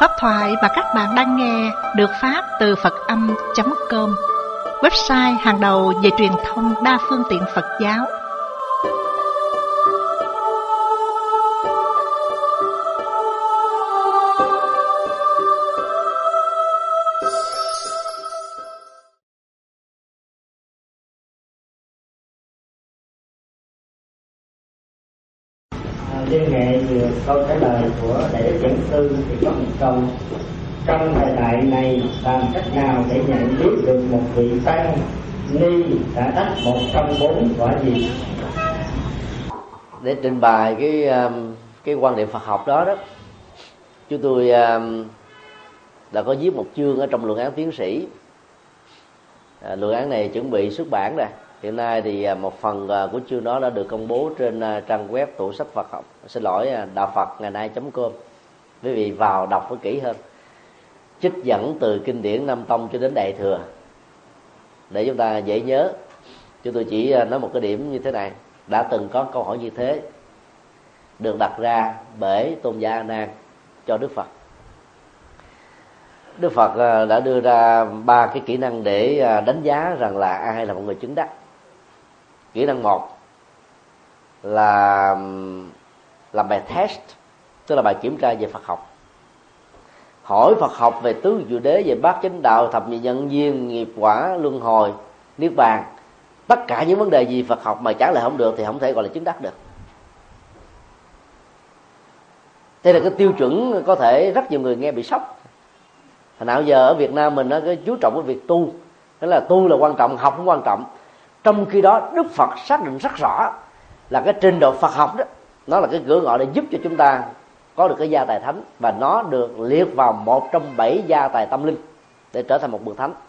Pháp thoại mà các bạn đang nghe được phát từ Phật-âm.com, website hàng đầu về truyền thông đa phương tiện Phật giáo. Liên hệ về câu trả lời của đại đức giảng sư thì có một câu: trong thời đại này làm cách nào để nhận biết được một vị tăng ni đã đắc một trong bốn quả gì? Để trình bày cái quan điểm Phật học đó chúng tôi đã có viết một chương ở trong luận án tiến sĩ. Luận án này chuẩn bị xuất bản rồi. Hiện nay thì một phần của chương đó đã được công bố trên trang web tủ sách Phật học, đạo Phật ngày nay.com. Quý vị vào đọc phải kỹ hơn, trích dẫn từ kinh điển Nam Tông cho đến Đại Thừa để chúng ta dễ nhớ. Chúng tôi chỉ nói một cái điểm như thế này: đã từng có câu hỏi như thế được đặt ra bởi tôn giả A Nan cho Đức Phật. Đức Phật đã đưa ra 3 cái kỹ năng để đánh giá rằng là ai là một người chứng đắc. Kỹ năng 1 là làm bài test, tức là bài kiểm tra về Phật học. Hỏi Phật học về tứ diệu đế, về bát chánh đạo, thập nhị nhân duyên, nghiệp quả, luân hồi, niết bàn. Tất cả những vấn đề gì Phật học mà trả lời không được thì không thể gọi là chứng đắc được. Đây là cái tiêu chuẩn có thể rất nhiều người nghe bị sốc. Hồi nào giờ ở Việt Nam mình nó chú trọng cái việc tu, tức là tu là quan trọng, học cũng quan trọng. Trong khi đó Đức Phật xác định rất rõ là cái trình độ Phật học đó, nó là cái cửa ngõ để giúp cho chúng ta có được cái gia tài thánh, và nó được liệt vào một trong 7 gia tài tâm linh để trở thành một bậc thánh.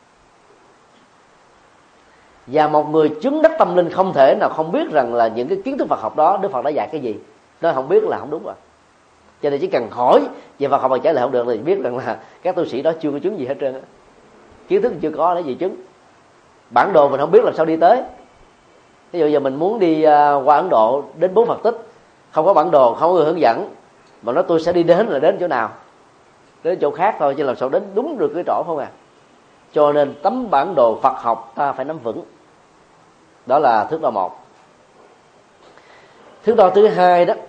Và một người chứng đắc tâm linh không thể nào không biết rằng là những cái kiến thức Phật học đó Đức Phật đã dạy cái gì. Nó không biết là không đúng rồi. Cho nên chỉ cần hỏi về Phật học mà trả lời không được thì biết rằng là các tu sĩ đó chưa có chứng gì hết trơn á. Kiến thức chưa có lấy gì chứng. Bản đồ mình không biết làm sao đi tới. Ví dụ giờ mình muốn đi qua Ấn Độ đến 4 Phật tích, không có bản đồ, không có người hướng dẫn, mà nói tôi sẽ đi đến là đến chỗ nào? Đến chỗ khác thôi, chứ làm sao đến đúng được cái chỗ không à. Cho nên tấm bản đồ Phật học ta phải nắm vững. Đó là thước đo 1. Thước đo thứ 2 đó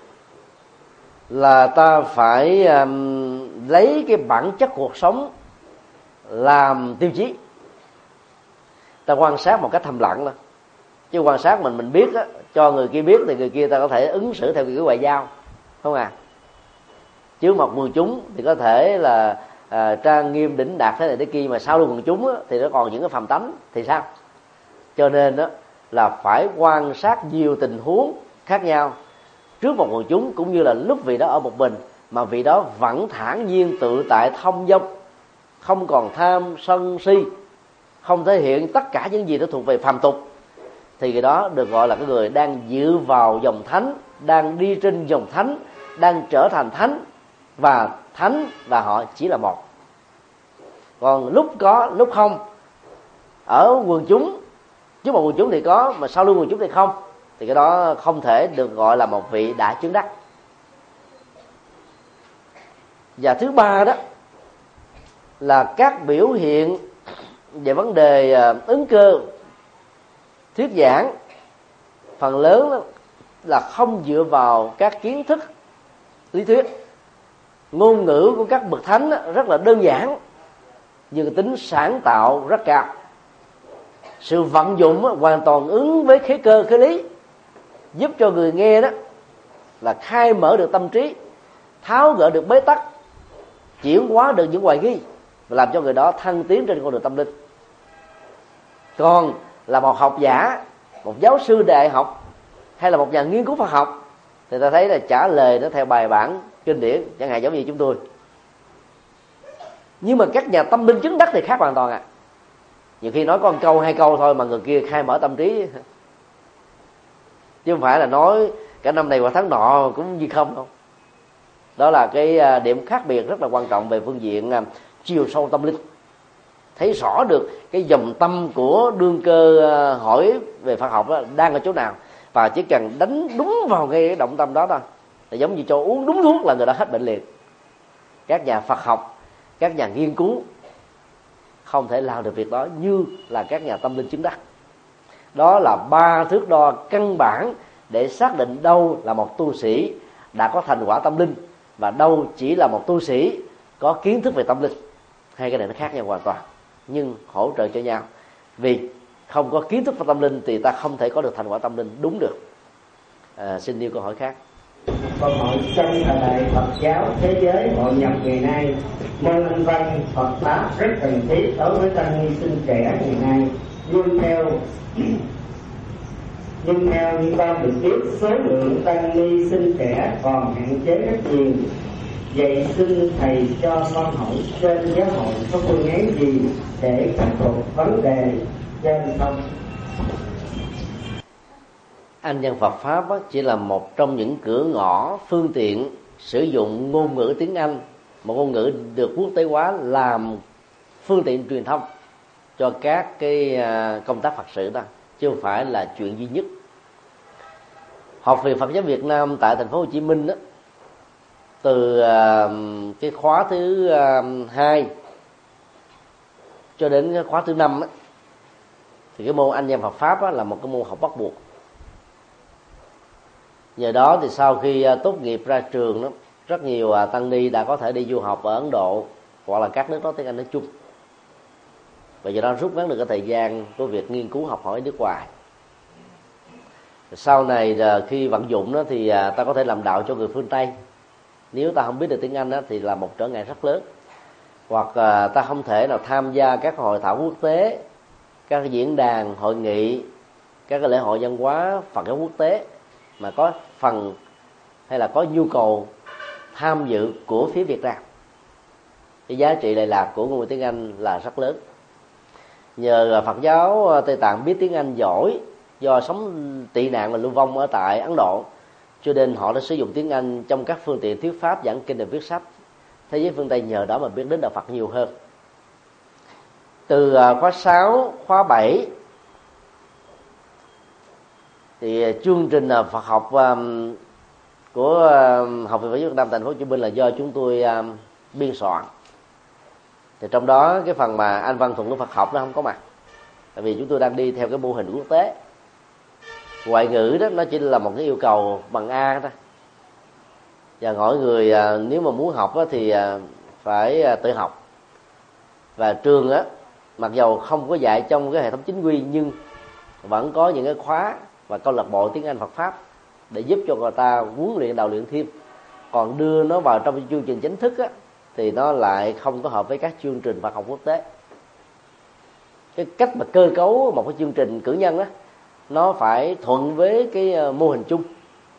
là ta phải lấy cái bản chất cuộc sống làm tiêu chí. Ta quan sát một cách thầm lặng thôi, chứ quan sát mình biết á, cho người kia biết thì người kia ta có thể ứng xử theo kiểu ngoại giao, không à. Chứ một quần chúng thì có thể là trang nghiêm đỉnh đạt thế này thế kia, mà sau lưng quần chúng á, thì nó còn những cái phàm tánh thì sao? Cho nên đó là phải quan sát nhiều tình huống khác nhau trước một quần chúng, cũng như là lúc vị đó ở một mình mà vị đó vẫn thản nhiên tự tại thông dong, không còn tham sân si, không thể hiện tất cả những gì đó thuộc về phàm tục, thì cái đó được gọi là cái người đang dựa vào dòng thánh, đang đi trên dòng thánh, đang trở thành thánh, và thánh và họ chỉ là một. Còn lúc có lúc không, ở quần chúng trước một quần chúng thì có, mà sau lưng quần chúng thì không, thì cái đó không thể được gọi là một vị đã chứng đắc. Và thứ 3 đó là các biểu hiện về vấn đề ứng cơ, thuyết giảng, phần lớn đó là không dựa vào các kiến thức lý thuyết. Ngôn ngữ của các bậc thánh rất là đơn giản, nhưng tính sáng tạo rất cao. Sự vận dụng hoàn toàn ứng với khế cơ, khế lý, giúp cho người nghe đó là khai mở được tâm trí, tháo gỡ được bế tắc, chuyển hóa được những hoài nghi, và làm cho người đó thăng tiến trên con đường tâm linh. Còn là một học giả, một giáo sư đại học, hay là một nhà nghiên cứu Phật học, thì ta thấy là trả lời nó theo bài bản kinh điển, chẳng hạn giống như chúng tôi. Nhưng mà các nhà tâm linh chứng đắc thì khác hoàn toàn. Nhiều khi nói có 1 câu 2 câu thôi mà người kia khai mở tâm trí, chứ không phải là nói cả năm này qua tháng nọ cũng như không đâu. Đó là cái điểm khác biệt rất là quan trọng về phương diện chiều sâu tâm linh. Thấy rõ được cái dòng tâm của đương cơ hỏi về Phật học đó đang ở chỗ nào, và chỉ cần đánh đúng vào ngay cái động tâm đó thôi, là giống như cho uống đúng thuốc là người đó hết bệnh liền. các nhà Phật học, các nhà nghiên cứu không thể làm được việc đó như là các nhà tâm linh chứng đắc. Đó là 3 thước đo căn bản để xác định đâu là một tu sĩ đã có thành quả tâm linh và đâu chỉ là một tu sĩ có kiến thức về tâm linh. Hai cái này nó khác nhau hoàn toàn, nhưng hỗ trợ cho nhau. Vì không có kiến thức về tâm linh thì ta không thể có được thành quả tâm linh đúng được. Xin nêu câu hỏi khác. Câu hỏi: trong thời đại Phật giáo thế giới hội nhập ngày nay, môn Anh văn Phật pháp rất cần thiết đối với tăng ni sinh trẻ ngày nay. Nhưng theo như con được biết, số lượng tăng ni sinh trẻ còn hạn chế rất nhiều. Vậy xin thầy cho con hỏi trên giáo hội có phương án gì để khắc phục vấn đề trên không? Anh văn Phật pháp chỉ là một trong những cửa ngõ phương tiện sử dụng ngôn ngữ tiếng Anh, một ngôn ngữ được quốc tế hóa, làm phương tiện truyền thông cho các cái công tác Phật sự đó, chứ không phải là chuyện duy nhất. Học viện Phật giáo Việt Nam tại thành phố Hồ Chí Minh đó, từ cái khóa thứ 2 cho đến cái khóa thứ 5 thì cái môn Anh văn Phật pháp là một cái môn học bắt buộc. Nhờ đó thì sau khi tốt nghiệp ra trường đó, rất nhiều tăng ni đã có thể đi du học ở Ấn Độ hoặc là các nước nói tiếng Anh nói chung, và do đó rút ngắn được cái thời gian của việc nghiên cứu học hỏi nước ngoài. Sau này khi vận dụng đó thì ta có thể làm đạo cho người phương Tây. Nếu ta không biết được tiếng Anh đó, thì là một trở ngại rất lớn. Hoặc ta không thể nào tham gia các hội thảo quốc tế, các diễn đàn, hội nghị, các cái lễ hội văn hóa Phật giáo quốc tế mà có phần hay là có nhu cầu tham dự của phía Việt Nam. Cái giá trị lệ lạc của ngôn ngữ tiếng Anh là rất lớn. Nhờ Phật giáo Tây Tạng biết tiếng Anh giỏi do sống tị nạn và lưu vong ở tại Ấn Độ, cho nên họ đã sử dụng tiếng Anh trong các phương tiện thuyết pháp, giảng kinh và viết sách. Thế giới phương Tây nhờ đó mà biết đến đạo Phật nhiều hơn. Từ khóa 6, khóa 7 thì chương trình Phật học của Học viện Phật giáo Việt Nam thành phố Hồ Chí Minh là do chúng tôi biên soạn. Thì trong đó cái phần mà Anh văn thuật ngữ Phật học nó không có mặt, tại vì chúng tôi đang đi theo cái mô hình quốc tế. Ngoại ngữ đó nó chỉ là một cái yêu cầu bằng A thôi, và mỗi người nếu mà muốn học thì phải tự học. Và trường á, mặc dầu không có dạy trong cái hệ thống chính quy, nhưng vẫn có những cái khóa và câu lạc bộ tiếng Anh Phật pháp để giúp cho người ta huấn luyện đạo luyện thêm. Còn đưa nó vào trong chương trình chính thức á, thì nó lại không có hợp với các chương trình Phật học quốc tế. Cái cách mà cơ cấu một cái chương trình cử nhân á, nó phải thuận với cái mô hình chung.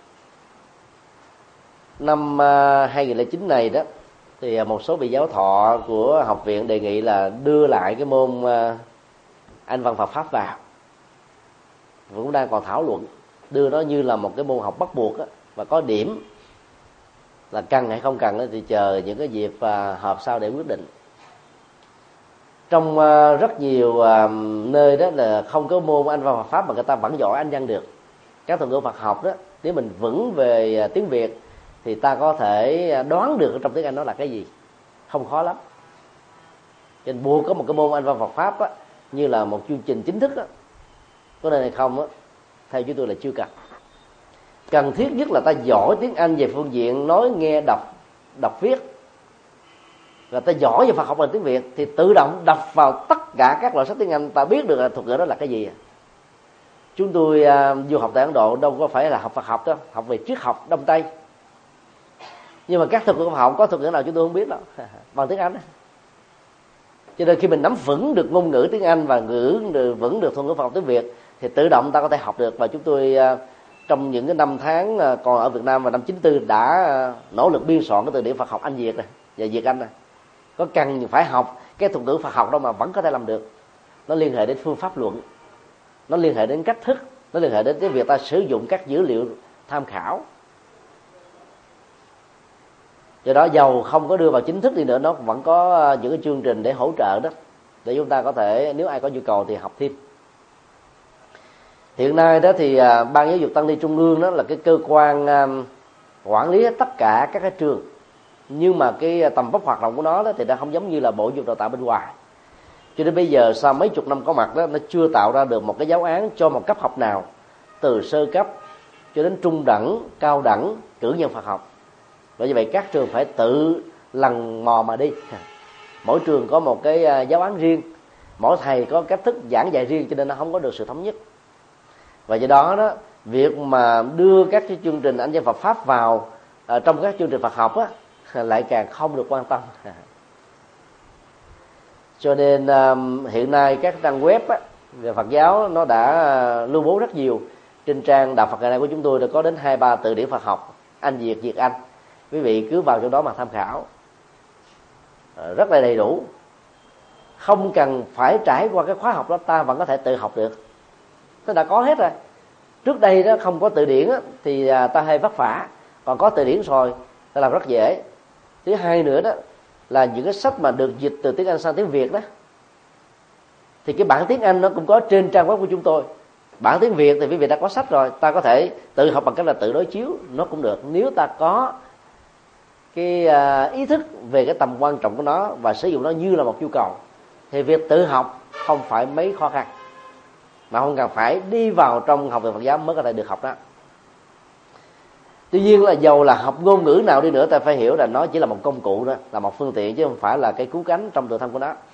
Năm 2009 này đó thì một số vị giáo thọ của học viện đề nghị là đưa lại cái môn Anh văn Phật pháp vào, cũng đang còn thảo luận đưa nó như là một cái môn học bắt buộc á, và có điểm là cần hay không cần thì chờ những cái dịp họp sau để quyết định. Trong rất nhiều nơi đó là không có môn Anh văn Phật pháp mà người ta vẫn giỏi Anh văn được. Các thuật ngữ Phật học đó, nếu mình vững về tiếng Việt thì ta có thể đoán được trong tiếng Anh nó là cái gì, không khó lắm. Cho nên buộc có một cái môn Anh văn Phật pháp á, như là một chương trình chính thức á, có nên hay không á, theo chúng tôi là chưa cần. Cần thiết nhất là ta giỏi tiếng Anh về phương diện nói, nghe, đọc viết, và ta giỏi về Phật học bằng tiếng Việt thì tự động đọc vào tất cả các loại sách tiếng Anh, ta biết được là thuật ngữ đó là cái gì. Chúng tôi du học tại Ấn Độ đâu có phải là học Phật học đâu, học về triết học Đông Tây, nhưng mà các thuật ngữ Phật học có thuật ngữ nào chúng tôi không biết đâu bằng tiếng Anh. Cho nên khi mình nắm vững được ngôn ngữ tiếng Anh và vững được thuật ngữ Phật học tiếng Việt thì tự động ta có thể học được. Và chúng tôi trong những cái năm tháng còn ở Việt Nam vào năm 94 đã nỗ lực biên soạn cái từ điển Phật học Anh Việt này và Việt Anh này. Có cần phải học cái thuật ngữ Phật học đâu mà vẫn có thể làm được. Nó liên hệ đến phương pháp luận, nó liên hệ đến cách thức, nó liên hệ đến cái việc ta sử dụng các dữ liệu tham khảo. Do đó dầu không có đưa vào chính thức đi nữa, nó vẫn có những cái chương trình để hỗ trợ đó, để chúng ta có thể, nếu ai có nhu cầu thì học thêm. Hiện nay đó thì Ban Giáo dục Tăng ni Trung ương đó là cái cơ quan quản lý tất cả các cái trường nhưng mà cái tầm vóc hoạt động của nó đó thì nó không giống như là bộ dục đào tạo bên ngoài. Cho đến bây giờ sau mấy chục năm có mặt đó, nó chưa tạo ra được một cái giáo án cho một cấp học nào, từ sơ cấp cho đến trung đẳng, cao đẳng, cử nhân Phật học. Bởi vì vậy các trường phải tự lần mò mà đi. Mỗi trường có một cái giáo án riêng, mỗi thầy có cách thức giảng dạy riêng, cho nên nó không có được sự thống nhất. Và do đó đó, việc mà đưa các cái chương trình Anh văn Phật pháp vào trong các chương trình Phật học á, lại càng không được quan tâm. Cho nên hiện nay các trang web á, về Phật giáo nó đã lưu bố rất nhiều. Trên trang Đạo Phật ngày nay của chúng tôi đã có đến 2-3 từ điển Phật học Anh Việt, Việt Anh. Quý vị cứ vào trong đó mà tham khảo, rất là đầy đủ, không cần phải trải qua cái khóa học đó, ta vẫn có thể tự học được. Nó đã có hết rồi. Trước đây đó không có từ điển á, thì ta hay vất vả, còn có từ điển rồi ta làm rất dễ. Thứ hai nữa đó là những cái sách mà được dịch từ tiếng Anh sang tiếng Việt đó, thì cái bản tiếng Anh nó cũng có trên trang web của chúng tôi. Bản tiếng Việt thì quý vị đã có sách rồi, ta có thể tự học bằng cách là tự đối chiếu, nó cũng được, nếu ta có cái ý thức về cái tầm quan trọng của nó và sử dụng nó như là một nhu cầu, thì việc tự học không phải mấy khó khăn, mà không cần phải đi vào trong học về Phật giáo mới có thể được học đó. Tuy nhiên là dầu là học ngôn ngữ nào đi nữa, ta phải hiểu là nó chỉ là một công cụ đó, là một phương tiện chứ không phải là cái cứu cánh trong tự thân của nó.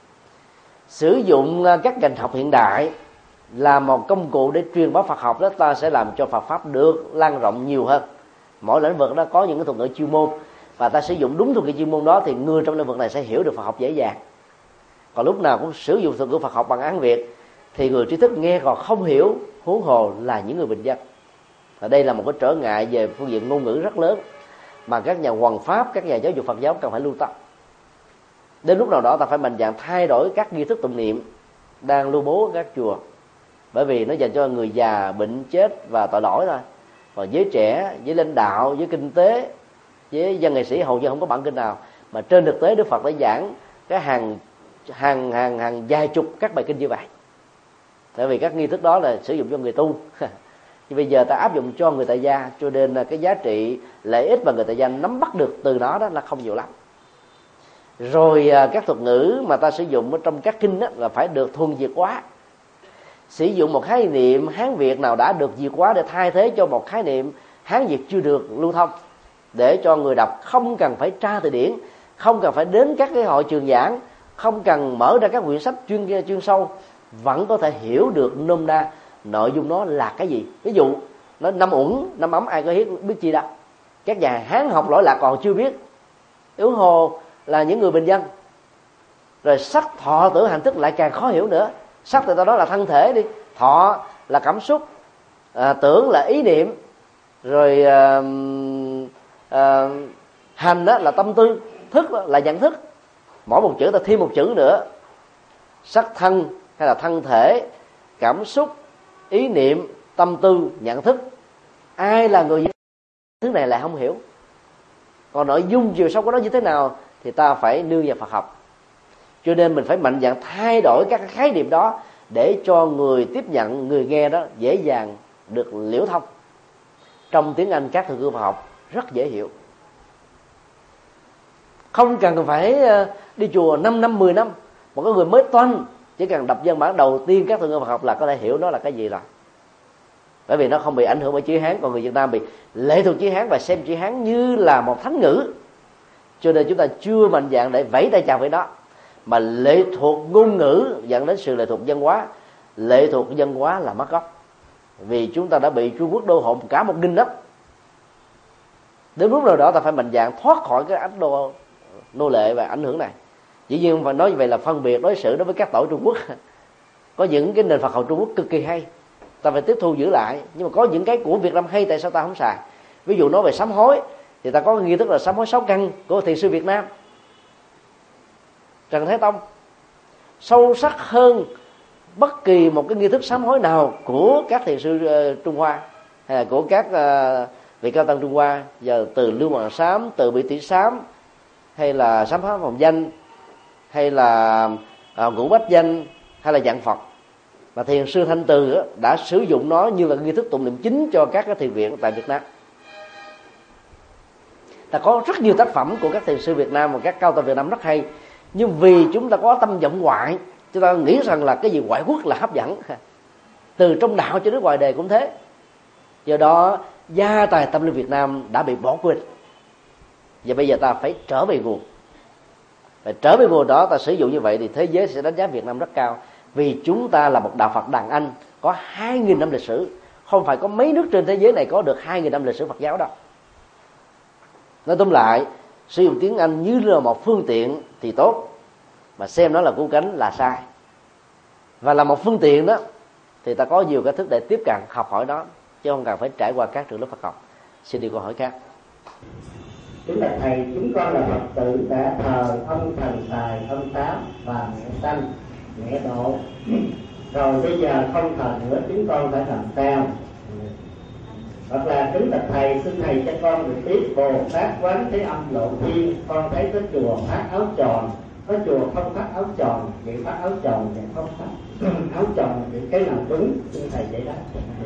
Sử dụng các ngành học hiện đại là một công cụ để truyền bá Phật học đó, ta sẽ làm cho Phật pháp được lan rộng nhiều hơn. Mỗi lĩnh vực đó có những cái thuật ngữ chuyên môn, và ta sử dụng đúng thuật ngữ chuyên môn đó thì người trong lĩnh vực này sẽ hiểu được Phật học dễ dàng. Còn lúc nào cũng sử dụng thuật ngữ Phật học bằng Hán Việt thì người trí thức nghe còn không hiểu, huống hồ là những người bình dân. Và đây là một cái trở ngại về phương diện ngôn ngữ rất lớn mà các nhà hoằng pháp, các nhà giáo dục Phật giáo cần phải lưu tâm. Đến lúc nào đó ta phải mạnh dạn thay đổi các nghi thức tụng niệm đang lưu bố ở các chùa, bởi vì nó dành cho người già, bệnh, chết và tội lỗi thôi. Còn giới trẻ, giới lãnh đạo, giới kinh tế, với dân nghệ sĩ hầu như không có bản kinh nào. Mà trên thực tế Đức Phật đã giảng cái hàng vài chục các bài kinh như vậy. Tại vì các nghi thức đó là sử dụng cho người tu. Nhưng bây giờ ta áp dụng cho người tại gia, cho nên cái giá trị lợi ích mà người tại gia nắm bắt được từ đó đó là không nhiều lắm. Rồi các thuật ngữ mà ta sử dụng ở trong các kinh đó là phải được thuần Việt hóa. Sử dụng một khái niệm Hán Việt nào đã được Việt hóa để thay thế cho một khái niệm Hán Việt chưa được lưu thông, để cho người đọc không cần phải tra từ điển, không cần phải đến các cái hội trường giảng, không cần mở ra các quyển sách chuyên sâu, vẫn có thể hiểu được nôm na nội dung nó là cái gì. Ví dụ nó năm uẩn, năm ấm ai có biết chi đâu. Các nhà Hán học lỗi lạc còn chưa biết, yếu hồ là những người bình dân. Rồi sắc, thọ, tưởng, hành, thức lại càng khó hiểu nữa. Sắc thì ta đó là thân thể đi, thọ là cảm xúc, tưởng là ý niệm, rồi hành đó là tâm tư, thức là nhận thức. Mỗi một chữ ta thêm một chữ nữa. Sắc thân hay là thân thể, cảm xúc, ý niệm, tâm tư, nhận thức. Ai là người thứ này lại không hiểu. Còn nội dung chiều sâu của nó như thế nào thì ta phải nương vào Phật học. Cho nên mình phải mạnh dạn thay đổi các khái niệm đó để cho người tiếp nhận, người nghe đó dễ dàng được liễu thông. Trong tiếng Anh các thuật ngữ Phật học rất dễ hiểu, không cần phải đi chùa 5 năm, 10 năm. Một cái người mới toanh chỉ cần đọc văn bản đầu tiên các thuật ngữ Phật học là có thể hiểu nó là cái gì rồi. Bởi vì nó không bị ảnh hưởng bởi chữ Hán. Còn người Việt Nam bị lệ thuộc chữ Hán và xem chữ Hán như là một thánh ngữ, cho nên chúng ta chưa mạnh dạn để vẫy tay chào với nó, mà lệ thuộc ngôn ngữ dẫn đến sự lệ thuộc văn hóa. Lệ thuộc văn hóa là mất gốc, vì chúng ta đã bị Trung Quốc đô hộ cả một nghìn đất. Đến lúc nào đó ta phải mạnh dạn thoát khỏi cái ách nô lệ và ảnh hưởng này. Dĩ nhiên phải nói như vậy là phân biệt đối xử đối với các tổ Trung Quốc. Có những cái nền Phật học Trung Quốc cực kỳ hay, ta phải tiếp thu giữ lại. Nhưng mà có những cái của Việt Nam hay, tại sao ta không xài? Ví dụ nói về sám hối thì ta có nghi thức là sám hối 6 căn của thiền sư Việt Nam Trần Thái Tông, sâu sắc hơn bất kỳ một cái nghi thức sám hối nào của các thiền sư Trung Hoa hay là của các vị cao tăng Trung Hoa, giờ từ Lưu Hoàng Sám, từ Bị Tỷ Sám, hay là sám pháp phòng danh, hay là ngũ bách danh, hay là dạng Phật. Và thiền sư Thanh Từ đã sử dụng nó như là nghi thức tụng niệm chính cho các cái thiền viện tại Việt Nam. Ta có rất nhiều tác phẩm của các thiền sư Việt Nam và các cao tăng Việt Nam rất hay, nhưng vì chúng ta có tâm vọng ngoại, chúng ta nghĩ rằng là cái gì ngoại quốc là hấp dẫn. Từ trong đạo cho đến ngoài đề cũng thế. Do đó gia tài tâm linh Việt Nam đã bị bỏ quên. Và bây giờ ta phải trở về nguồn. Và trở về nguồn đó, ta sử dụng như vậy thì thế giới sẽ đánh giá Việt Nam rất cao. Vì chúng ta là một đạo Phật đàn anh, có 2.000 năm lịch sử. Không phải có mấy nước trên thế giới này có được 2.000 năm lịch sử Phật giáo đâu. Nói tóm lại, sử dụng tiếng Anh như là một phương tiện thì tốt, mà xem nó là cứu cánh là sai. Và là một phương tiện đó thì ta có nhiều cách thức để tiếp cận học hỏi đó, chứ không cần phải trải qua các trường lớp Phật học. Xin đi câu hỏi khác. Kính bạch thầy, chúng con là Phật tử đã thờ ông thần tài, ông Tám và mẹ Sanh, mẹ Độ. Rồi bây giờ không thờ nữa, chúng con phải làm sao? Hoặc là kính bạch thầy, xin thầy cho con được biết Bồ Tát Quán Thế Âm Lộ Thiên. Con thấy có chùa phát áo tròn, có chùa không phát áo tròn, vậy phát áo tròn vậy không phát áo tròn, vậy cái nào đúng? Xin thầy giải đáp.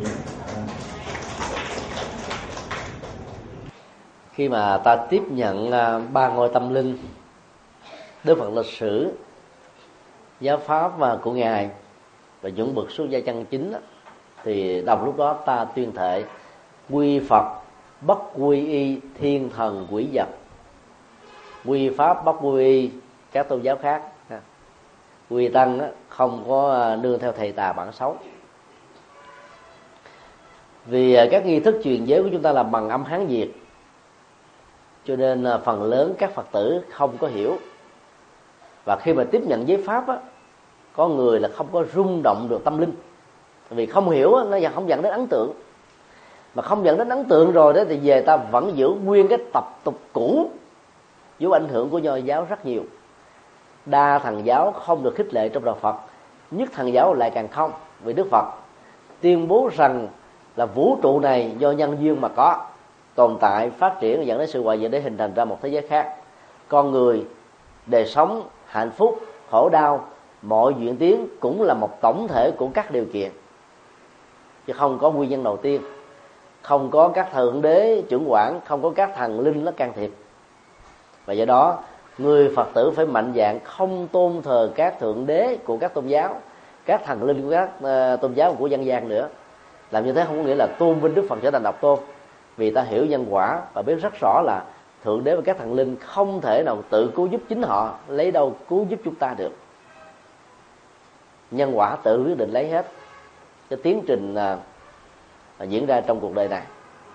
Khi mà ta tiếp nhận ba ngôi tâm linh, Đức Phật lịch sử, giáo pháp và của Ngài và những bậc xuất gia chân chính đó, thì đồng lúc đó ta tuyên thệ quy Phật bất quy y thiên thần quỷ vật, quy pháp bất quy y các tôn giáo khác, quy tăng không có nương theo thầy tà bản xấu. Vì các nghi thức truyền giới của chúng ta là bằng âm Hán Việt, cho nên phần lớn các Phật tử không có hiểu. Và khi mà tiếp nhận giới pháp á, có người là không có rung động được tâm linh, vì không hiểu nó không dẫn đến ấn tượng. Mà không dẫn đến ấn tượng rồi đó thì về ta vẫn giữ nguyên cái tập tục cũ, dù ảnh hưởng của Nho giáo rất nhiều. Đa thần giáo không được khích lệ trong đạo Phật, nhất thần giáo lại càng không. Vì Đức Phật tuyên bố rằng là vũ trụ này do nhân duyên mà có, tồn tại, phát triển dẫn đến sự hoại diệt để hình thành ra một thế giới khác. Con người, đời sống, hạnh phúc, khổ đau, mọi diễn tiến cũng là một tổng thể của các điều kiện, chứ không có nguyên nhân đầu tiên. Không có các thượng đế trưởng quản, không có các thần linh nó can thiệp. Và do đó người Phật tử phải mạnh dạn không tôn thờ các thượng đế của các tôn giáo, các thần linh của các tôn giáo của dân gian nữa. Làm như thế không có nghĩa là tôn vinh Đức Phật trở thành độc tôn, vì ta hiểu nhân quả và biết rất rõ là thượng đế và các thần linh không thể nào tự cứu giúp chính họ, lấy đâu cứu giúp chúng ta được. Nhân quả tự quyết định lấy hết cái tiến trình diễn ra trong cuộc đời này.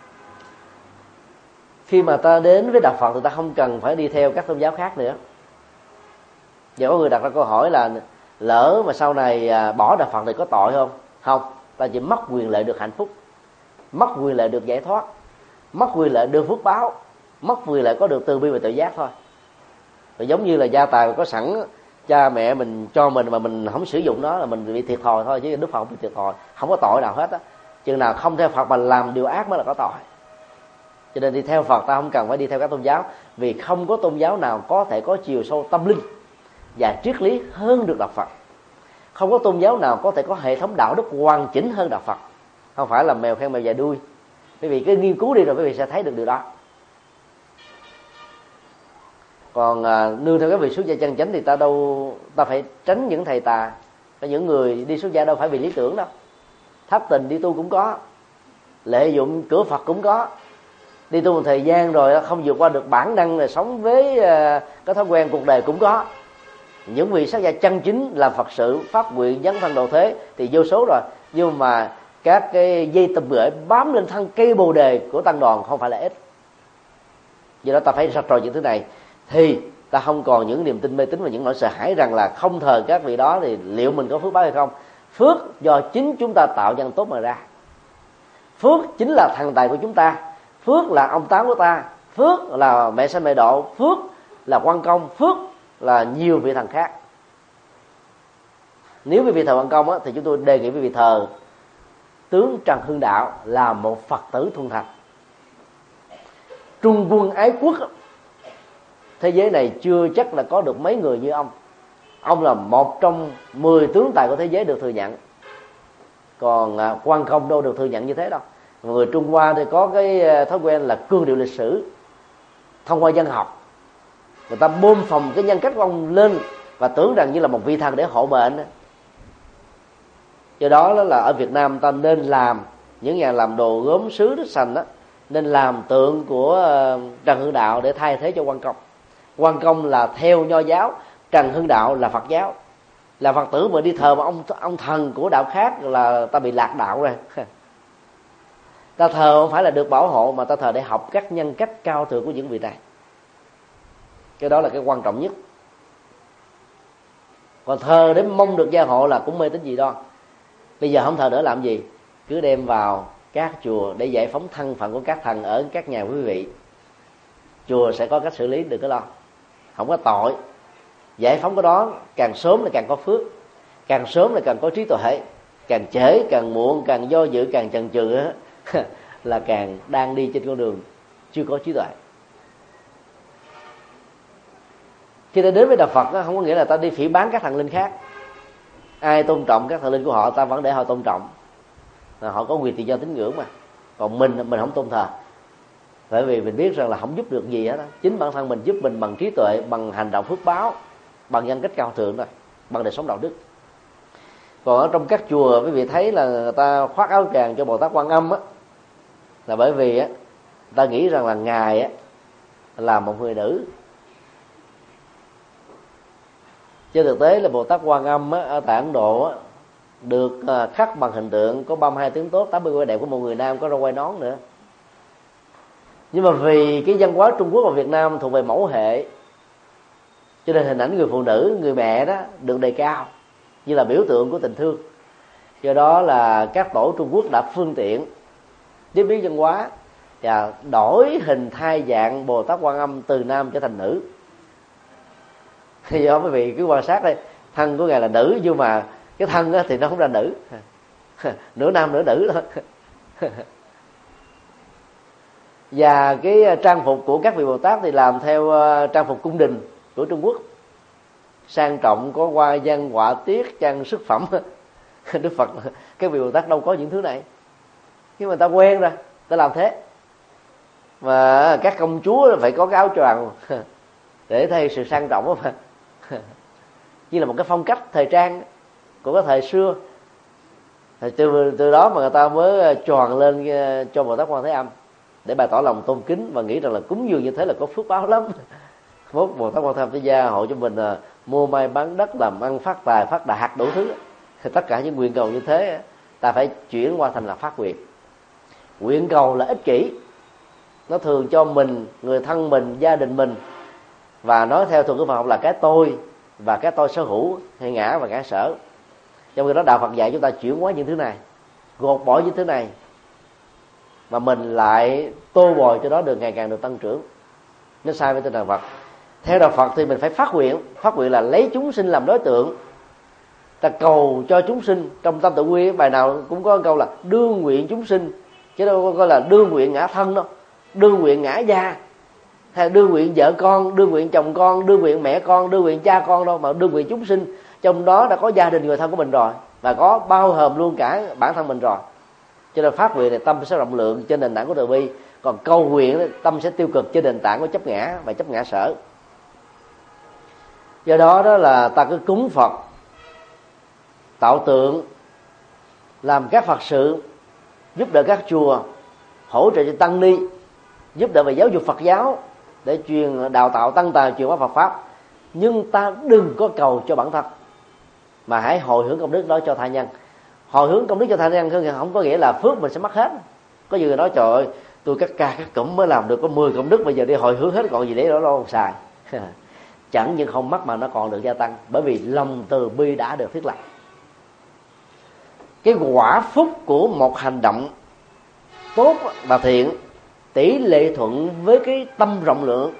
Khi mà ta đến với đạo Phật thì ta không cần phải đi theo các tôn giáo khác nữa. Và có người đặt ra câu hỏi là lỡ mà sau này bỏ đạo Phật thì có tội không? Không, ta chỉ mất quyền lợi được hạnh phúc, mất quyền lợi được giải thoát, mất quyền lợi được phước báo, mất quyền lợi có được từ bi và tự giác thôi. Và giống như là gia tài có sẵn, cha mẹ mình cho mình mà mình không sử dụng nó là mình bị thiệt thòi thôi, chứ Đức Phật không bị thiệt thòi, không có tội nào hết á. Chừng nào không theo Phật mà làm điều ác mới là có tội. Cho nên đi theo Phật ta không cần phải đi theo các tôn giáo, vì không có tôn giáo nào có thể có chiều sâu tâm linh và triết lý hơn được đạo Phật. Không có tôn giáo nào có thể có hệ thống đạo đức hoàn chỉnh hơn đạo Phật. Không phải là mèo khen mèo dài đuôi. Quý vị cứ nghiên cứu đi rồi quý vị sẽ thấy được điều đó. Còn nương theo các vị xuất gia chân chánh thì ta phải tránh những thầy tà. Những người đi xuất gia đâu phải vì lý tưởng đâu. Thất tình đi tu cũng có, lợi dụng cửa Phật cũng có. Đi tu một thời gian rồi không vượt qua được bản năng là sống với cái thói quen cuộc đời cũng có. Những vị xuất gia chân chính làm Phật sự, phát nguyện dấn thân độ thế thì vô số rồi. Nhưng mà các cái dây tùm bưởi bám lên thân cây bồ đề của tăng đoàn không phải là ít. Do đó ta phải rạch ròi những thứ này thì ta không còn những niềm tin mê tín và những nỗi sợ hãi rằng là không thờ các vị đó thì liệu mình có phước báo hay không. Phước do chính chúng ta tạo nhân tốt mà ra. Phước chính là thần tài của chúng ta, phước là ông Tám của ta, phước là mẹ Sanh mẹ Độ, phước là Quan Công, phước là nhiều vị thần khác. Nếu quý vị thờ Quan Công thì chúng tôi đề nghị quý vị thờ tướng Trần Hưng Đạo là một Phật tử thuần thành. Trung quân ái quốc, thế giới này chưa chắc là có được mấy người như ông. Ông là một trong 10 tướng tài của thế giới được thừa nhận. Còn Quan Công đâu được thừa nhận như thế đâu. Người Trung Hoa thì có cái thói quen là cương điệu lịch sử. thông qua dân học. Người ta bơm phồng cái nhân cách của ông lên và tưởng rằng như là một vị thần để hộ mệnh. Do đó là ở Việt Nam ta nên làm, những nhà làm đồ gốm sứ đất sành đó, nên làm tượng của Trần Hưng Đạo để thay thế cho Quan Công. Quan Công là theo Nho giáo, Trần Hưng Đạo là Phật giáo. Là Phật tử mà đi thờ mà ông thần của đạo khác là ta bị lạc đạo rồi. Ta thờ không phải là được bảo hộ, mà ta thờ để học các nhân cách cao thượng của những vị này. Cái đó là cái quan trọng nhất. Còn thờ để mong được gia hộ là cũng mê tín dị đoan. Bây giờ không thờ nữa làm gì? Cứ đem vào các chùa để giải phóng thân phận của các thần ở các nhà quý vị. Chùa sẽ có cách xử lý, đừng có lo. Không có tội. Giải phóng cái đó càng sớm là càng có phước, càng sớm là càng có trí tuệ, càng trễ càng muộn, càng do dự càng chần chừ là càng đang đi trên con đường chưa có trí tuệ. Khi ta đến với đạo Phật đó, không có nghĩa là ta đi phỉ báng các thần linh khác. Ai tôn trọng các thần linh của họ, ta vẫn để họ tôn trọng. Họ có quyền tự do tín ngưỡng mà. Còn mình không tôn thờ, bởi vì mình biết rằng là không giúp được gì hết đó. Chính bản thân mình giúp mình bằng trí tuệ, bằng hành động phước báo, bằng nhân cách cao thượng thôi, bằng đời sống đạo đức. Còn ở trong các chùa quý vị thấy là người ta khoác áo choàng cho Bồ Tát Quan Âm á, là bởi vì á ta nghĩ rằng là ngài á là một người nữ. Trên thực tế là Bồ Tát Quan Âm á, ở tại Ấn Độ á, được khắc bằng hình tượng có 32 tướng tốt, 80 quay đẹp của một người nam, có râu quai nón nữa. Nhưng mà vì cái văn hóa Trung Quốc và Việt Nam thuộc về mẫu hệ, cho nên hình ảnh người phụ nữ, người mẹ đó được đề cao như là biểu tượng của tình thương. Do đó là các tổ Trung Quốc đã phương tiện tiếp biến văn hóa và đổi hình thai dạng Bồ Tát Quan Âm từ nam trở thành nữ. Thì do quý vị cứ quan sát đây, thân của ngài là nữ nhưng mà cái thân thì nó không ra nữ, nửa nam nửa nữ thôi. Và cái trang phục của các vị Bồ Tát thì làm theo trang phục cung đình của Trung Quốc, sang trọng, có hoa văn họa tiết, trang sức phẩm. Đức Phật, các vị Bồ Tát đâu có những thứ này, nhưng mà ta quen rồi, ta làm thế. Mà các công chúa phải có cái áo choàng để thay sự sang trọng mà, như là một cái phong cách thời trang của cái thời xưa. Từ đó mà người ta mới choàng lên cho Bồ Tát Quan Thế Âm để bày tỏ lòng tôn kính và nghĩ rằng là cúng dường như thế là có phước báo lắm. Mốt Bồ Tát Quan Thế Âm tới gia hộ cho mình mua may bán đất, làm ăn phát tài phát đạt đủ thứ. Tất cả những nguyện cầu như thế ta phải chuyển qua thành là phát nguyện. Nguyện cầu là ích kỷ, nó thường cho mình, người thân mình, gia đình mình, và nói theo thuật ngữ Phật học là cái tôi và cái tôi sở hữu, hay ngã và ngã sở. Trong khi đó đạo Phật dạy chúng ta chuyển hóa những thứ này, gột bỏ những thứ này, mà mình lại tô bồi cho đó được ngày càng được tăng trưởng. Nó sai với tinh thần Phật. Theo đạo Phật thì mình phải phát nguyện. Phát nguyện là lấy chúng sinh làm đối tượng, ta cầu cho chúng sinh. Trong Tam Tự Quy bài nào cũng có câu là đương nguyện chúng sinh, chứ đâu có coi là đương nguyện ngã thân đâu, đương nguyện ngã gia, hay đương nguyện vợ con, đương nguyện chồng con, đương nguyện mẹ con, đương nguyện cha con đâu, mà đương nguyện chúng sinh. Trong đó đã có gia đình người thân của mình rồi, và có bao gồm luôn cả bản thân mình rồi. Cho nên phát nguyện này tâm sẽ rộng lượng trên nền tảng của từ bi, còn cầu nguyện tâm sẽ tiêu cực trên nền tảng của chấp ngã và chấp ngã sở. Do đó đó là ta cứ cúng Phật, tạo tượng, làm các Phật sự, giúp đỡ các chùa, hỗ trợ cho tăng ni, giúp đỡ về giáo dục Phật giáo để truyền đào tạo tăng tài, truyền hóa Phật pháp. Nhưng ta đừng có cầu cho bản thân, mà hãy hồi hướng công đức đó cho tha nhân. Hồi hướng công đức cho tha nhân không có nghĩa là phước mình sẽ mất hết. Có nhiều người nói trời ơi, tôi cắt ca cắt cụm mới làm được có 10 công đức, bây giờ đi hồi hướng hết còn gì để đó đâu xài. Chẳng những không mất mà nó còn được gia tăng, bởi vì lòng từ bi đã được thiết lập. Cái quả phúc của một hành động tốt và thiện tỷ lệ thuận với cái tâm rộng lượng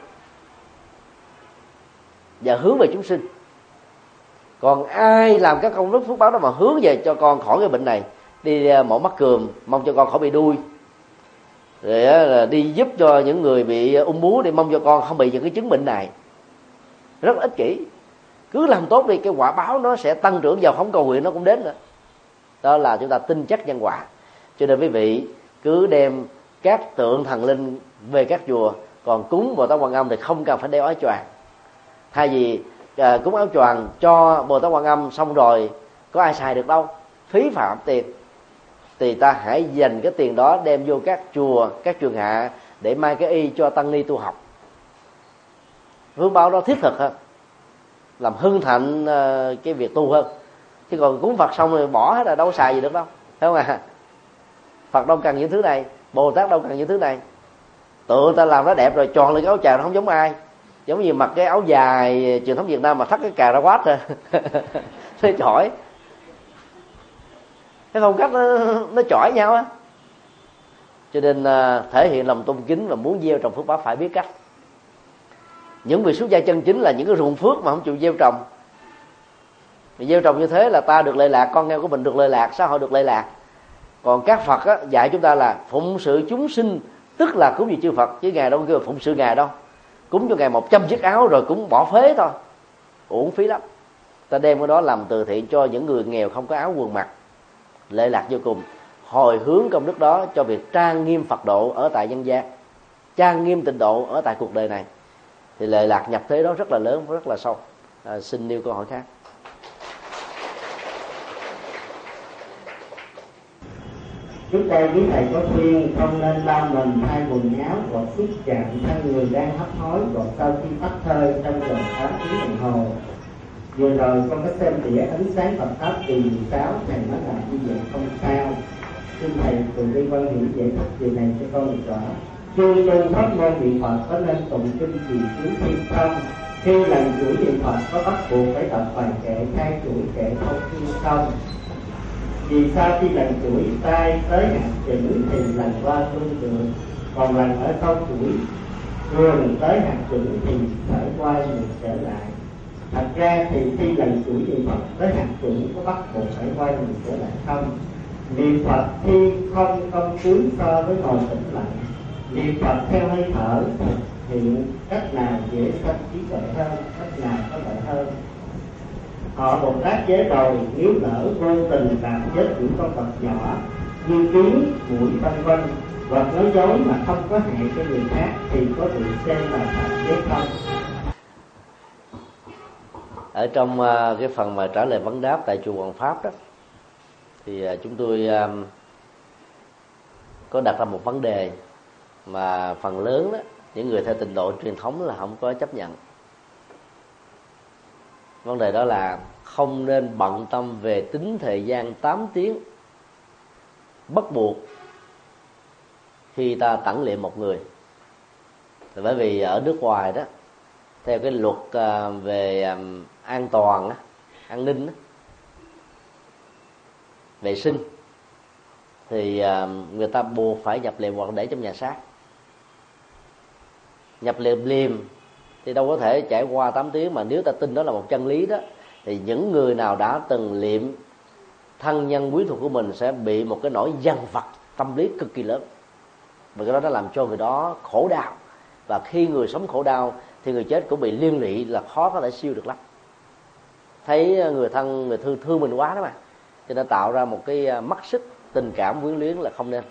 và hướng về chúng sinh. Còn ai làm các công đức phước báo đó mà hướng về cho con khỏi cái bệnh này, đi mổ mắt cườm mong cho con khỏi bị đuôi, rồi là đi giúp cho những người bị ung bướu để mong cho con không bị những cái chứng bệnh này, rất là ích kỷ. Cứ làm tốt đi, cái quả báo nó sẽ tăng trưởng, vào không cầu nguyện nó cũng đến nữa. Đó là chúng ta tin chắc nhân quả. Cho nên quý vị cứ đem các tượng thần linh về các chùa, Còn cúng Bồ Tát Quan Âm thì không cần phải đeo áo choàng. Thay vì cúng áo choàng cho Bồ Tát Quan Âm xong rồi có ai xài được đâu, phí phạm tiền, thì ta hãy dành cái tiền đó đem vô các chùa, các trường hạ để mai cái y cho tăng ni tu học. Phước báo đó thiết thực hơn, làm hưng thạnh cái việc tu hơn. Chứ còn cúng Phật xong rồi bỏ hết là đâu xài gì được đâu, phải không ạ? Phật đâu cần những thứ này, Bồ Tát đâu cần những thứ này. Tự ta làm nó đẹp rồi tròn lên cái áo choàng, nó không giống ai. Giống như mặc cái áo dài truyền thống Việt Nam mà thắt cái cà ra quát rồi nó chỏi, cái phong cách nó chỏi nhau á. Cho nên thể hiện lòng tôn kính và muốn gieo trồng phước báo phải biết cách. Những vị xuất gia chân chính là những cái ruộng phước mà không chịu gieo trồng. Vì gieo trồng như thế là ta được lệ lạc, con em của mình được lệ lạc, xã hội được lệ lạc. Còn các Phật á, dạy chúng ta là phụng sự chúng sinh, tức là cúng gì chư Phật, chứ Ngài đâu kêu phụng sự Ngài đâu. Cúng cho Ngài 100 chiếc áo rồi cũng bỏ phế thôi, uổng phí lắm. Ta đem cái đó làm từ thiện cho những người nghèo không có áo quần mặc, lệ lạc vô cùng. Hồi hướng công đức đó cho việc trang nghiêm Phật độ ở tại nhân gian, trang nghiêm tịnh độ ở tại cuộc đời này, thì lệ lạc nhập thế đó rất là lớn, rất là sâu. Xin nêu câu hỏi khác. Trước đây quý thầy có khuyên không nên lau mình thay quần áo hoặc xúc chạm thân người đang hấp hối hoặc sau khi tắt hơi trong vòng 8 tiếng đồng hồ. Vừa rồi con có xem đĩa ánh sáng Phật pháp kỳ 16, thầy nói là như vậy không sao. Xin thầy từ bi quan điểm giải thích điều này cho con được rõ. Khi tu pháp môn niệm Phật có nên tụng kinh trì chú thiên không? Khi lần chuỗi niệm Phật có bắt buộc phải tập bài kệ khai chuỗi kệ không thiên không? Vì sao khi lần chuỗi tay tới hạt chữ thì lần qua luôn được, còn lần ở sau chuỗi thường tới hạt chữ thì phải quay ngược trở lại? Thật ra thì khi lần chuỗi niệm Phật tới hạt chữ có bắt buộc phải quay ngược trở lại không? Niệm Phật khi không công cuối so với ngồi tĩnh lặng. Niệm Phật theo hơi thở hiện cách nào dễ sanh trí tuệ hơn, cách nào có lợi hơn? Họ Bồ Tát chế rồi, nếu lỡ vô tình làm chết những con vật nhỏ như kiến, muỗi vân vân, hoặc nói dối mà không có hại cho người khác thì có bị xem là phạm giới không? Ở trong cái phần mà trả lời vấn đáp tại chùa Hoàng Pháp đó, thì chúng tôi có đặt ra một vấn đề mà phần lớn đó những người theo tịnh độ truyền thống là không có chấp nhận. Vấn đề đó là không nên bận tâm về tính thời gian 8 tiếng bắt buộc khi ta tẩn liệm một người. Bởi vì ở nước ngoài đó, theo cái luật về an toàn, an ninh, vệ sinh, thì người ta buộc phải nhập liệm hoặc để trong nhà xác. Nhập liệm thì đâu có thể trải qua 8 tiếng, mà nếu ta tin đó là một chân lý đó, thì những người nào đã từng liệm thân nhân quyến thuộc của mình sẽ bị một cái nỗi dằn vặt tâm lý cực kỳ lớn, và cái đó nó làm cho người đó khổ đau. Và khi người sống khổ đau thì người chết cũng bị liên lụy, là khó có thể siêu được lắm. Thấy người thân, người thương mình quá đó mà, cho nên tạo ra một cái mắc xích tình cảm quyến luyến là không nên.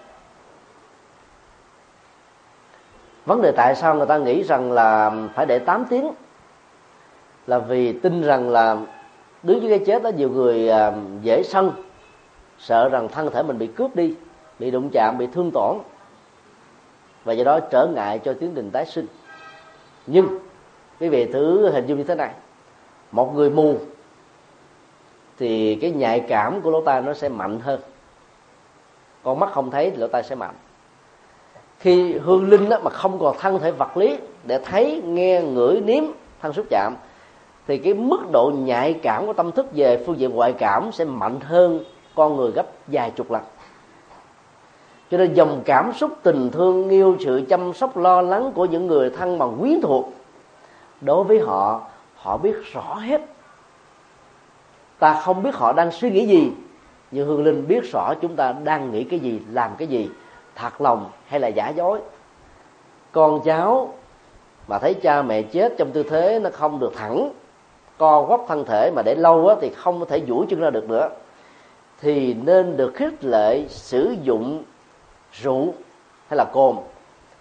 Vấn đề tại sao người ta nghĩ rằng là phải để 8 tiếng là vì tin rằng là đứng dưới cái chết đó, nhiều người dễ sân, sợ rằng thân thể mình bị cướp đi, bị đụng chạm, bị thương tổn, và do đó trở ngại cho tiến trình tái sinh. Nhưng quý vị thử hình dung như thế này: một người mù thì cái nhạy cảm của lỗ tai nó sẽ mạnh hơn, con mắt không thấy thì lỗ tai sẽ mạnh. Khi hương linh đó mà không còn thân thể vật lý để thấy, nghe, ngửi, nếm, thân xúc chạm, thì cái mức độ nhạy cảm của tâm thức về phương diện ngoại cảm sẽ mạnh hơn con người gấp vài chục lần. Cho nên dòng cảm xúc tình thương, yêu, sự chăm sóc lo lắng của những người thân bằng quyến thuộc, đối với họ, họ biết rõ hết. Ta không biết họ đang suy nghĩ gì, nhưng hương linh biết rõ chúng ta đang nghĩ cái gì, làm cái gì, thật lòng hay là giả dối. Con cháu mà thấy cha mẹ chết trong tư thế nó không được thẳng, co quắp thân thể mà để lâu á, thì không có thể duỗi chân ra được nữa, thì nên được khích lệ sử dụng rượu hay là cồn,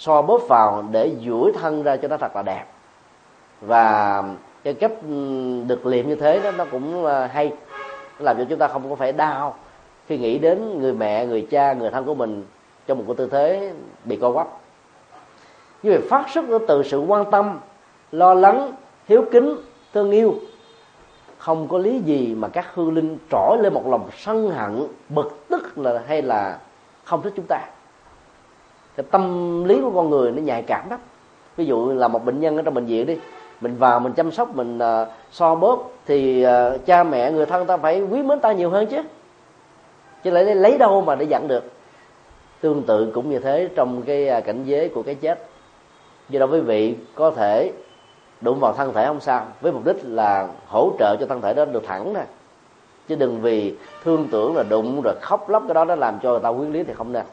so bóp vào để duỗi thân ra cho nó thật là đẹp. Và cái cách được liệm như thế đó nó cũng hay, nó làm cho chúng ta không có phải đau khi nghĩ đến người mẹ, người cha, người thân của mình trong một cái tư thế bị co quắp. Như vậy phát xuất từ sự quan tâm, lo lắng, hiếu kính, thương yêu. Không có lý gì mà các hư linh trỗi lên một lòng sân hận, bực tức hay là không thích chúng ta. Cái tâm lý của con người nó nhạy cảm lắm. Ví dụ là một bệnh nhân ở trong bệnh viện đi, mình vào mình chăm sóc, mình so bóp thì cha mẹ, người thân ta phải quý mến ta nhiều hơn chứ lấy đâu mà để dặn được. Tương tự cũng như thế trong cái cảnh giới của cái chết. Do đó quý vị có thể đụng vào thân thể không sao, với mục đích là hỗ trợ cho thân thể đó được thẳng nè, chứ đừng vì thương tưởng là đụng rồi khóc lóc, cái đó nó làm cho người ta quyến luyến thì không nên.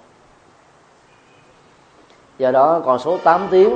Do đó con số 8 tiếng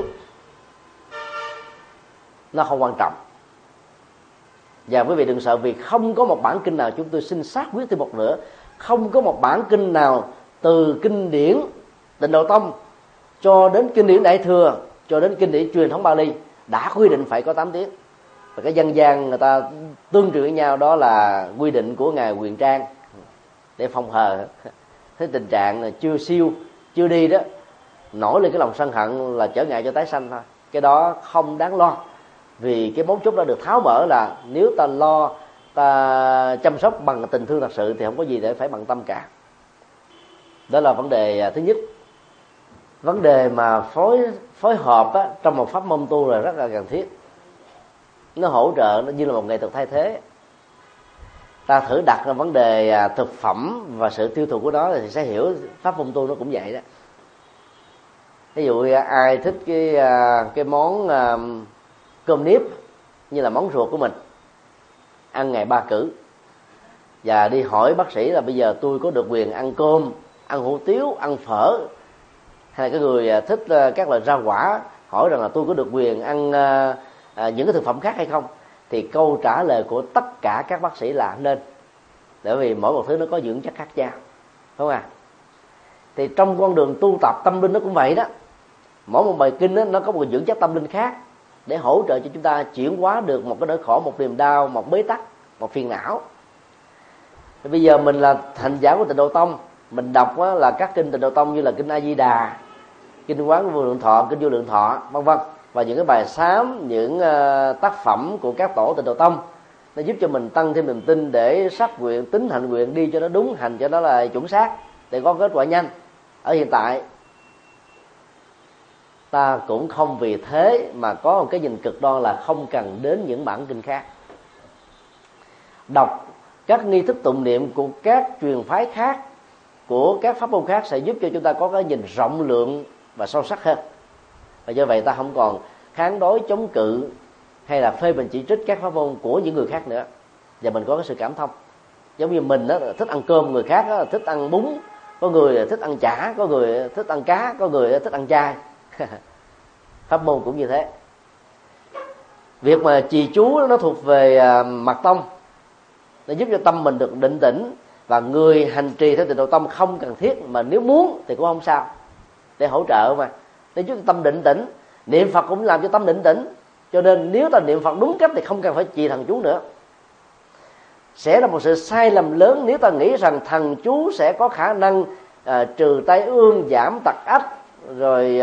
nó không quan trọng. Và quý vị đừng sợ, vì không có một bản kinh nào, chúng tôi xin xác quyết thêm một nữa, không có một bản kinh nào từ kinh điển Tịnh Độ Tông cho đến kinh điển Đại Thừa cho đến kinh điển truyền thống Bali đã quy định phải có 8 tiếng. Và cái dân gian người ta tương truyền với nhau đó là quy định của ngài Huyền Trang để phòng hờ. Thế tình trạng là chưa siêu, chưa đi đó, nổi lên cái lòng sân hận là trở ngại cho tái sanh thôi. Cái đó không đáng lo, vì cái mấu chốt đã được tháo mở là nếu ta lo, ta chăm sóc bằng tình thương thật sự thì không có gì để phải bận tâm cả. Đó là vấn đề thứ nhất. Vấn đề mà phối hợp á, trong một pháp môn tu là rất là cần thiết. Nó hỗ trợ, nó như là một nghệ thuật thay thế. Ta thử đặt ra vấn đề thực phẩm và sự tiêu thụ của nó thì sẽ hiểu pháp môn tu nó cũng vậy đó. Ví dụ ai thích cái món cơm niếp như là món ruột của mình, ăn ngày 3 cữ, và đi hỏi bác sĩ là bây giờ tôi có được quyền ăn cơm, ăn hủ tiếu, ăn phở, hay là cái người thích các loại rau quả hỏi rằng là tôi có được quyền ăn những cái thực phẩm khác hay không, thì câu trả lời của tất cả các bác sĩ là nên, bởi vì mỗi một thứ nó có dưỡng chất khác nhau, đúng không ạ? Thì trong con đường tu tập tâm linh nó cũng vậy đó. Mỗi một bài kinh đó, nó có một dưỡng chất tâm linh khác để hỗ trợ cho chúng ta chuyển hóa được một cái nỗi khổ, một niềm đau, một bế tắc, một phiền não. Thì bây giờ mình là hành giả của Tịnh Độ Tông, mình đọc là các kinh Tịnh Độ Tông như là kinh A Di Đà, kinh Quán Vô Lượng Thọ, kinh Vô Lượng Thọ, vân vân, và những cái bài sám, những tác phẩm của các tổ Tịnh Độ Tông, nó giúp cho mình tăng thêm niềm tin để xác nguyện, tính hạnh nguyện đi cho nó đúng, hành cho nó là chuẩn xác để có kết quả nhanh. Ở hiện tại ta cũng không vì thế mà có một cái nhìn cực đoan là không cần đến những bản kinh khác. Đọc các nghi thức tụng niệm của các truyền phái khác, của các pháp môn khác sẽ giúp cho chúng ta có cái nhìn rộng lượng và sâu sắc hơn. Và do vậy ta không còn kháng đối, chống cự hay là phê bình chỉ trích các pháp môn của những người khác nữa, và mình có cái sự cảm thông. Giống như mình đó, thích ăn cơm, người khác đó, thích ăn bún, có người thích ăn chả, có người thích ăn cá, có người thích ăn chay. Pháp môn cũng như thế. Việc mà trì chú nó thuộc về mật tông, nó giúp cho tâm mình được định tĩnh, và người hành trì theo Tịnh Độ Tông không cần thiết, mà nếu muốn thì cũng không sao, để hỗ trợ mà, để giúp tâm định tĩnh. Niệm Phật cũng làm cho tâm định tĩnh, cho nên nếu ta niệm Phật đúng cách thì không cần phải trì thần chú nữa. Sẽ là một sự sai lầm lớn nếu ta nghĩ rằng thần chú sẽ có khả năng trừ tai ương, giảm tật ách, rồi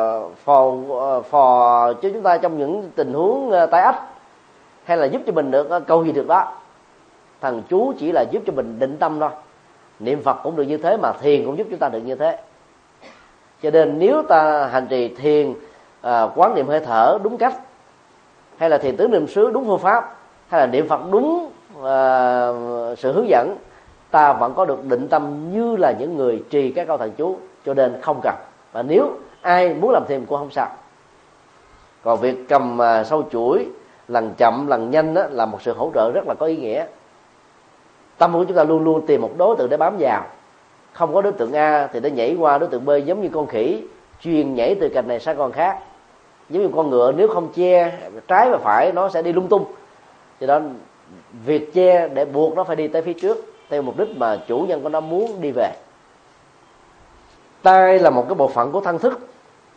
phò cho chúng ta trong những tình huống tai ách, hay là giúp cho mình được câu gì được đó. Thần chú chỉ là giúp cho mình định tâm thôi. Niệm Phật cũng được như thế, mà thiền cũng giúp chúng ta được như thế. Cho nên nếu ta hành trì thiền, quán niệm hơi thở đúng cách, hay là thiền tứ niệm xứ đúng phương pháp, hay là niệm Phật đúng sự hướng dẫn, ta vẫn có được định tâm như là những người trì các câu thần chú, cho nên không cần. Và nếu ai muốn làm thêm cũng không sao. Còn việc cầm sâu chuỗi lần chậm lần nhanh đó, là một sự hỗ trợ rất là có ý nghĩa. Tâm của chúng ta luôn luôn tìm một đối tượng để bám vào. Không có đối tượng A thì nó nhảy qua đối tượng B, giống như con khỉ chuyên nhảy từ cành này sang con khác. Giống như con ngựa nếu không che trái và phải nó sẽ đi lung tung. Cho đó việc che để buộc nó phải đi tới phía trước theo mục đích mà chủ nhân của nó muốn đi về. Tai là một cái bộ phận của thân thức,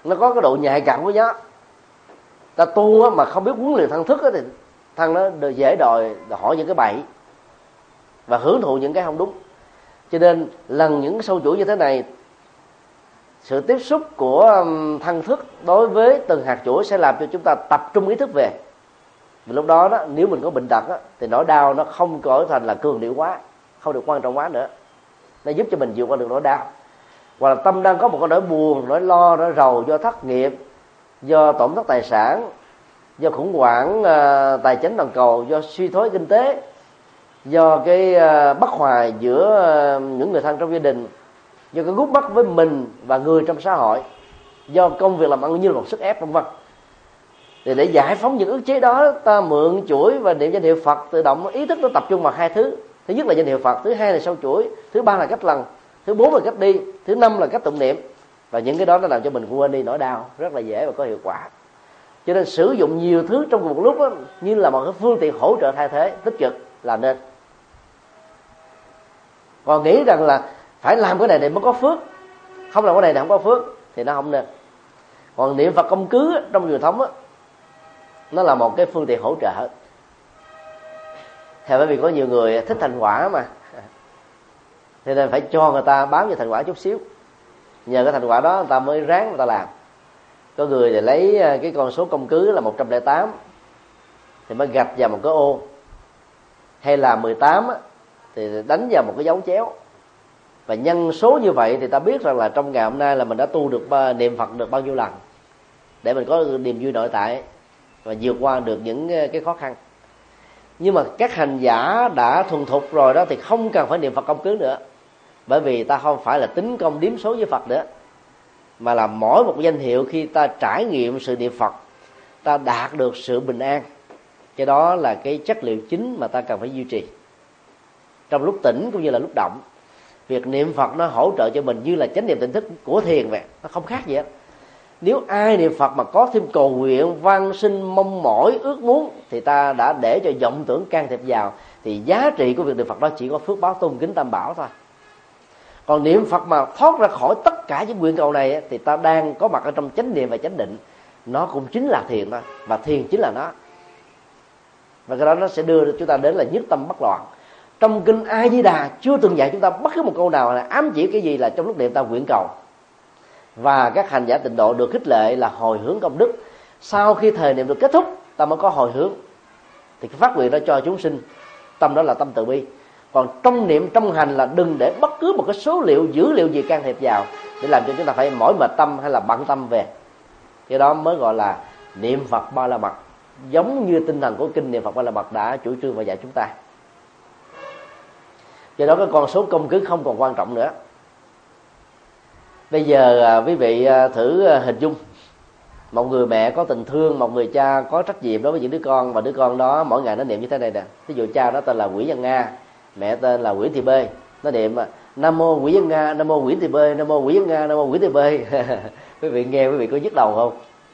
nó có cái độ nhạy cảm của nó. Ta tu mà không biết huấn luyện thân thức thì thân nó dễ đòi hỏi những cái bậy và hưởng thụ những cái không đúng. Cho nên lần những sâu chuỗi như thế này, sự tiếp xúc của thân thức đối với từng hạt chuỗi sẽ làm cho chúng ta tập trung ý thức về. Vì lúc đó, nếu mình có bệnh tật thì nỗi đau nó không trở thành là cường điệu quá, không được quan trọng quá nữa. Nó giúp cho mình vượt qua được nỗi đau. Hoặc là tâm đang có một cái nỗi buồn, nỗi lo, nỗi rầu do thất nghiệp, do tổn thất tài sản, do khủng hoảng tài chính toàn cầu, do suy thoái kinh tế, do cái bất hòa giữa những người thân trong gia đình, do cái gút mắt với mình và người trong xã hội, do công việc làm ăn như là một sức ép, vân vân. Thì để giải phóng những ức chế đó, ta mượn chuỗi và niệm danh hiệu Phật, tự động ý thức nó tập trung vào hai thứ. Thứ nhất là danh hiệu Phật, thứ hai là sâu chuỗi, thứ ba là cách lần, thứ bốn là cách đi, thứ năm là cách tụng niệm. Và những cái đó nó làm cho mình quên đi nỗi đau rất là dễ và có hiệu quả. Cho nên sử dụng nhiều thứ trong một lúc đó, như là một cái phương tiện hỗ trợ thay thế tích cực là nên. Còn nghĩ rằng là phải làm cái này để mới có phước, không làm cái này thì không có phước, thì nó không nên. Còn niệm Phật công cứ trong truyền thống nó là một cái phương tiện hỗ trợ. Bởi vì có nhiều người thích thành quả mà, cho nên phải cho người ta bám vào thành quả chút xíu, nhờ cái thành quả đó người ta mới ráng người ta làm. Có người thì lấy cái con số công cứ là 108 thì mới gạch vào một cái ô, hay là 18 thì đánh vào một cái dấu chéo. Và nhân số như vậy thì ta biết rằng là trong ngày hôm nay là mình đã tu được niệm Phật được bao nhiêu lần, để mình có niềm vui nội tại và vượt qua được những cái khó khăn. Nhưng mà các hành giả đã thuần thục rồi đó thì không cần phải niệm Phật công cứ nữa, bởi vì ta không phải là tính công điếm số với Phật nữa, mà là mỗi một danh hiệu khi ta trải nghiệm sự niệm Phật, ta đạt được sự bình an. Cái đó là cái chất liệu chính mà ta cần phải duy trì trong lúc tỉnh cũng như là lúc động. Việc niệm Phật nó hỗ trợ cho mình như là chánh niệm tỉnh thức của thiền vậy, nó không khác gì hết. Nếu ai niệm Phật mà có thêm cầu nguyện, van xin, mong mỏi, ước muốn, thì ta đã để cho vọng tưởng can thiệp vào, thì giá trị của việc niệm Phật đó chỉ có phước báo tôn kính Tam Bảo thôi. Còn niệm Phật mà thoát ra khỏi tất cả những nguyện cầu này thì ta đang có mặt ở trong chánh niệm và chánh định. Nó cũng chính là thiền thôi, và thiền chính là nó. Và cái đó nó sẽ đưa chúng ta đến là nhất tâm bất loạn. Trong kinh A Di Đà chưa từng dạy chúng ta bất cứ một câu nào là ám chỉ cái gì là trong lúc niệm ta nguyện cầu. Và các hành giả tịnh độ được khích lệ là hồi hướng công đức. Sau khi thời niệm được kết thúc, ta mới có hồi hướng, thì cái phát nguyện đó cho chúng sinh. Tâm đó là tâm từ bi. Còn trong niệm trong hành là đừng để bất cứ một cái số liệu, dữ liệu gì can thiệp vào, để làm cho chúng ta phải mỏi mệt tâm hay là bận tâm về. Cái đó mới gọi là niệm Phật Ba La Mật, giống như tinh thần của kinh niệm Phật Ba La Mật đã chủ trương và dạy chúng ta. Do đó cái con số công cứ không còn quan trọng nữa. Bây giờ quý vị thử hình dung một người mẹ có tình thương, một người cha có trách nhiệm đối với những đứa con, và đứa con đó mỗi ngày nó niệm như thế này nè. Ví dụ cha đó tên là Nguyễn Văn Nga, mẹ tên là Nguyễn Thị B, nó niệm Nam mô Nguyễn Văn Nga, Nam mô Nguyễn Thị B, Nam mô Nguyễn Văn Nga, Nam mô Nguyễn Thị B. Quý vị nghe, quý vị có nhức đầu không?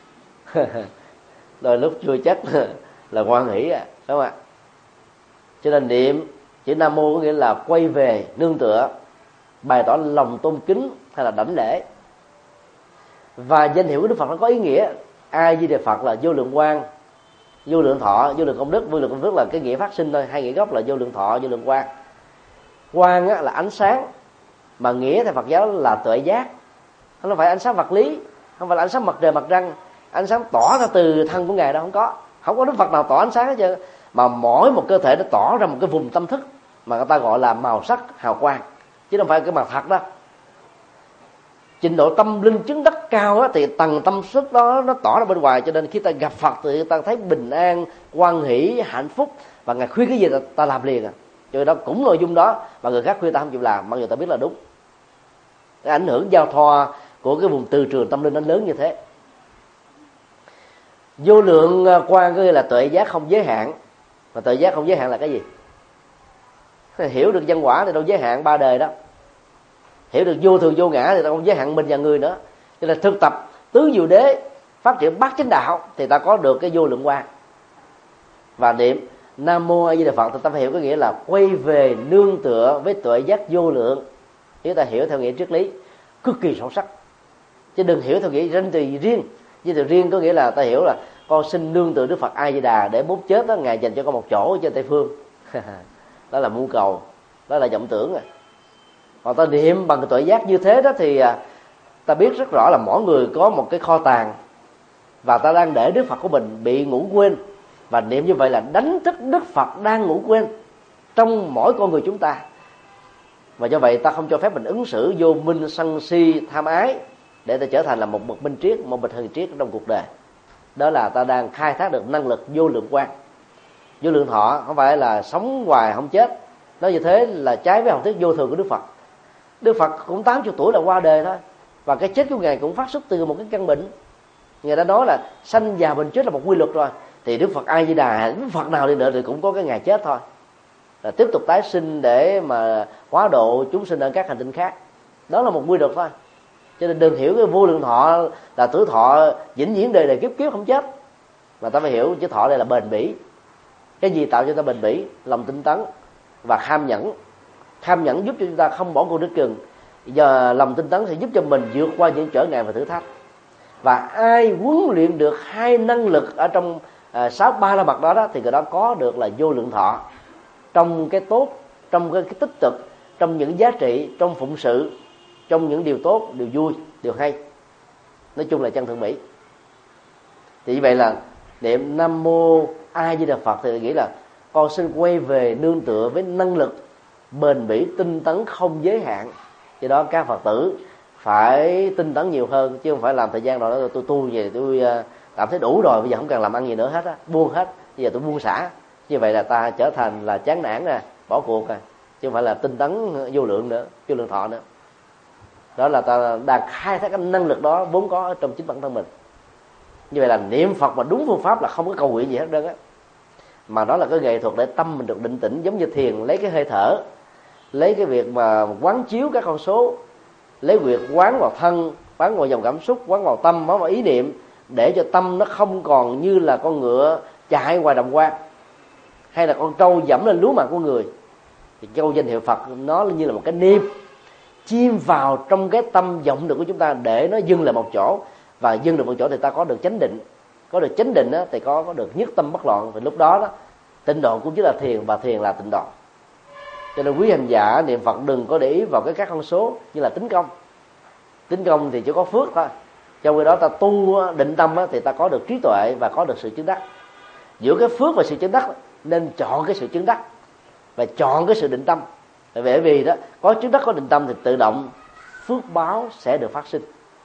Đôi lúc chưa chắc là hoan hỷ đúng không ạ? Cho nên niệm chữ Nam mô có nghĩa là quay về, nương tựa, bày tỏ lòng tôn kính hay là đảnh lễ. Và danh hiệu của Đức Phật nó có ý nghĩa. A Di Đà Phật là vô lượng quang, vô lượng thọ, vô lượng công đức. Vô lượng công đức là cái nghĩa phát sinh thôi, hai nghĩa gốc là vô lượng thọ, vô lượng quang. Quang là ánh sáng, mà nghĩa theo Phật giáo là tuệ giác. Không phải ánh sáng vật lý, không phải là ánh sáng mặt trời mặt trăng, ánh sáng tỏ ra từ thân của Ngài đó không có Đức Phật nào tỏ ánh sáng hết trơn. Mà mỗi một cơ thể nó tỏ ra một cái vùng tâm thức mà người ta gọi là màu sắc hào quang, chứ không phải cái mặt thật đó. Trình độ tâm linh chứng đắc cao á, thì tầng tâm thức đó nó tỏ ra bên ngoài, cho nên khi ta gặp Phật thì ta thấy bình an, hoan hỷ, hạnh phúc, và Ngài khuyên cái gì ta làm liền Cho nên đó cũng nội dung đó mà người khác khuyên ta không chịu làm, mặc dù ta biết là đúng. Cái ảnh hưởng giao thoa của cái vùng từ trường tâm linh nó lớn như thế. Vô lượng quang có nghĩa là tuệ giác không giới hạn. Mà tuệ giác không giới hạn là cái gì? Hiểu được nhân quả thì đâu giới hạn ba đời đó. Hiểu được vô thường vô ngã thì ta không giới hạn mình và người nữa. Cho nên thực tập tứ diệu đế, phát triển bát chánh đạo thì ta có được cái vô lượng quang. Và niệm Nam Mô A Di Đà Phật thì ta phải hiểu cái nghĩa là quay về nương tựa với tuệ giác vô lượng. Nếu ta hiểu theo nghĩa triết lý cực kỳ sâu sắc. chứ đừng hiểu theo nghĩa danh từ riêng. Danh từ riêng có nghĩa là ta hiểu là con xin nương tựa Đức Phật A Di Đà để bút chết đó, Ngài dành cho con một chỗ trên Tây phương. Đó là mưu cầu, đó là vọng tưởng rồi. Còn ta niệm bằng tuệ giác như thế đó thì ta biết rất rõ là mỗi người có một cái kho tàng, và ta đang để Đức Phật của mình bị ngủ quên, và niệm như vậy là đánh thức Đức Phật đang ngủ quên trong mỗi con người chúng ta. Và do vậy ta không cho phép mình ứng xử vô minh, sân si, tham ái để ta trở thành là một bậc minh triết, một bậc hiền triết trong cuộc đời. Đó là ta đang khai thác được năng lực vô lượng quan. Vô lượng thọ không phải là sống hoài không chết. Nói như thế là trái với học thuyết vô thường của Đức Phật. Đức Phật cũng 80 tuổi là qua đời thôi, và cái chết của Ngài cũng phát xuất từ một cái căn bệnh. Ngài đã nói là sanh già bệnh chết là một quy luật rồi. Thì Đức Phật A Di Đà, Đức Phật nào đi nữa thì cũng có cái ngày chết thôi, là tiếp tục tái sinh để mà hóa độ chúng sinh ở các hành tinh khác. Đó là một quy luật thôi. Cho nên đừng hiểu cái vô lượng thọ là tuổi thọ vĩnh viễn đời đời kiếp kiếp không chết, mà ta phải hiểu chữ thọ đây là bền bỉ. Cái gì tạo cho ta bền bỉ? Lòng tinh tấn và kham nhẫn. Kham nhẫn giúp cho chúng ta không bỏ cuộc đứt chừng, giờ lòng tinh tấn sẽ giúp cho mình vượt qua những trở ngại và thử thách. Và ai huấn luyện được hai năng lực ở trong 6 la mật đó thì người đó có được là vô lượng thọ, trong cái tốt, trong cái tích cực, trong những giá trị, trong phụng sự, trong những điều tốt, điều vui, điều hay. Nói chung là chân thượng mỹ. Thì như vậy là niệm Nam Mô A Di Đà Phật thì nghĩ là con xin quay về nương tựa với năng lực bền bỉ, tinh tấn không giới hạn. Do đó các Phật tử phải tinh tấn nhiều hơn, chứ không phải làm thời gian rồi tôi tu về tôi cảm thấy đủ rồi, bây giờ không cần làm ăn gì nữa hết á, buông hết, bây giờ tôi buông xả. Như vậy là ta trở thành là chán nản nè, bỏ cuộc rồi, chứ không phải là tinh tấn vô lượng nữa, vô lượng thọ nữa. Đó là ta đang khai thác cái năng lực đó vốn có ở trong chính bản thân mình. Như vậy là niệm Phật mà đúng phương pháp là không có cầu nguyện gì hết trơn á, mà đó là cái nghệ thuật để tâm mình được định tĩnh, giống như thiền lấy cái hơi thở, lấy cái việc mà quán chiếu các con số, lấy việc quán vào thân, quán vào dòng cảm xúc, quán vào tâm, quán vào ý niệm, để cho tâm nó không còn như là con ngựa chạy ngoài đồng quan, hay là con trâu dẫm lên lúa mạch của người. Thì câu danh hiệu Phật nó như là một cái niêm chìm vào trong cái tâm vọng được của chúng ta, để nó dừng lại một chỗ. Và dừng được một chỗ thì ta có được chánh định. Có được chánh định thì có được nhất tâm bất loạn. Thì lúc đó tịnh độ cũng chính là thiền, và thiền là tịnh độ. Cho nên quý hành giả niệm Phật đừng có để ý vào các con số như là tính công. Tính công thì chỉ có phước thôi. Trong khi đó ta tu định tâm thì ta có được trí tuệ và có được sự chứng đắc. Giữa cái phước và sự chứng đắc nên chọn cái sự chứng đắc và chọn cái sự định tâm. Bởi vì đó có chứng đắc có định tâm thì tự động phước báo sẽ được phát sinh.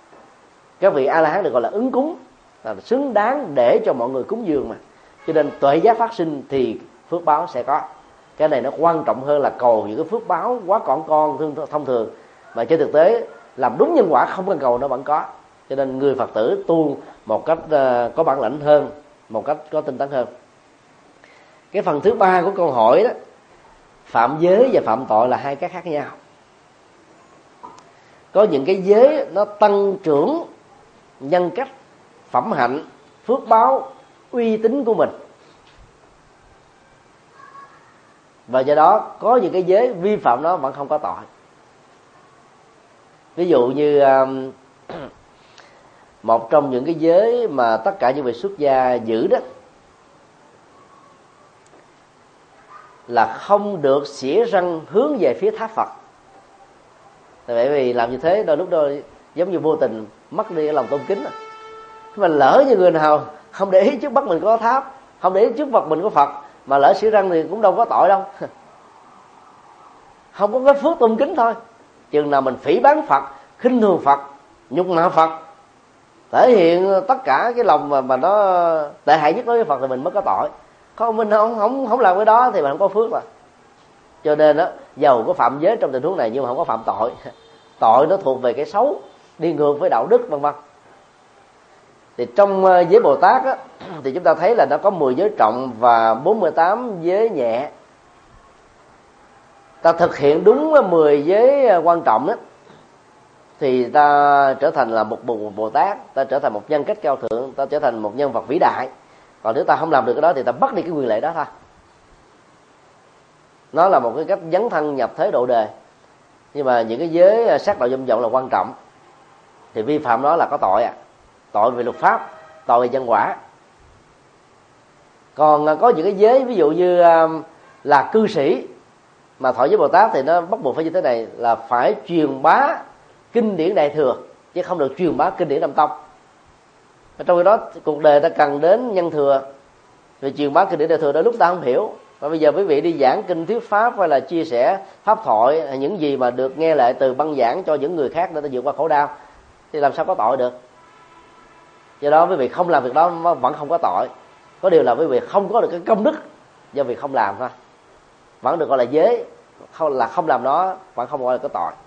Các vị A La Hán được gọi là ứng cúng, là xứng đáng để cho mọi người cúng dường mà. Cho nên tuệ giác phát sinh thì phước báo sẽ có. Cái này nó quan trọng hơn là cầu những cái phước báo quá con thông thường, mà trên thực tế làm đúng nhân quả không cần cầu nó vẫn có. Cho nên người Phật tử tu một cách có bản lĩnh hơn, một cách có tinh tấn hơn. Cái phần thứ ba của câu hỏi đó, phạm giới và phạm tội là hai cái khác nhau. Có những cái giới nó tăng trưởng nhân cách, phẩm hạnh, phước báo, uy tín của mình, và do đó có những cái giới vi phạm nó vẫn không có tội. Ví dụ như một trong những cái giới mà tất cả những vị xuất gia giữ đó là không được xỉa răng hướng về phía tháp Phật. Tại vì làm như thế đôi lúc đôi giống như vô tình mất đi cái lòng tôn kính. Mà lỡ như người nào không để ý trước mắt mình có tháp, không để ý trước mặt mình có Phật, mà lỡ xỉa răng thì cũng đâu có tội đâu. Không có cái phước tôn kính thôi. Chừng nào mình phỉ báng Phật, khinh thường Phật, nhục mạ Phật, thể hiện tất cả cái lòng mà nó tệ hại nhất đối với Phật thì mình mới có tội. Không, mình không làm cái đó thì mình không có phước rồi. Cho nên đó, dầu có phạm giới trong tình huống này nhưng mà không có phạm tội. Tội nó thuộc về cái xấu, đi ngược với đạo đức vân vân. Thì trong giới Bồ Tát á, thì chúng ta thấy là nó có 10 giới trọng và 48 giới nhẹ. Ta thực hiện đúng 10 giới quan trọng đó thì ta trở thành là một Bồ Tát, ta trở thành một nhân cách cao thượng, ta trở thành một nhân vật vĩ đại. Còn nếu ta không làm được cái đó thì ta mất đi cái quyền lệ đó thôi. Nó là một cái cách dấn thân nhập thế độ đề. Nhưng mà những cái giới sát đạo dâm vọng là quan trọng. thì vi phạm đó là có tội tội về luật pháp, tội về nhân quả. Còn có những cái giới ví dụ như là cư sĩ mà thọ giới Bồ Tát thì nó bắt buộc phải như thế này, là phải truyền bá kinh điển Đại Thừa chứ không được truyền bá kinh điển Nam Tông. Trong khi đó cuộc đời ta cần đến nhân thừa, vì truyền bá kinh điển Đại Thừa đôi lúc ta không hiểu. Và bây giờ quý vị đi giảng kinh thuyết pháp hay là chia sẻ pháp thoại, những gì mà được nghe lại từ băng giảng cho những người khác để ta vượt qua khổ đau, thì làm sao có tội được. Do đó quý vị không làm việc đó vẫn không có tội. Có điều là quý vị không có được cái công đức do việc không làm thôi, vẫn được gọi là giới, không làm nó vẫn không gọi là có tội.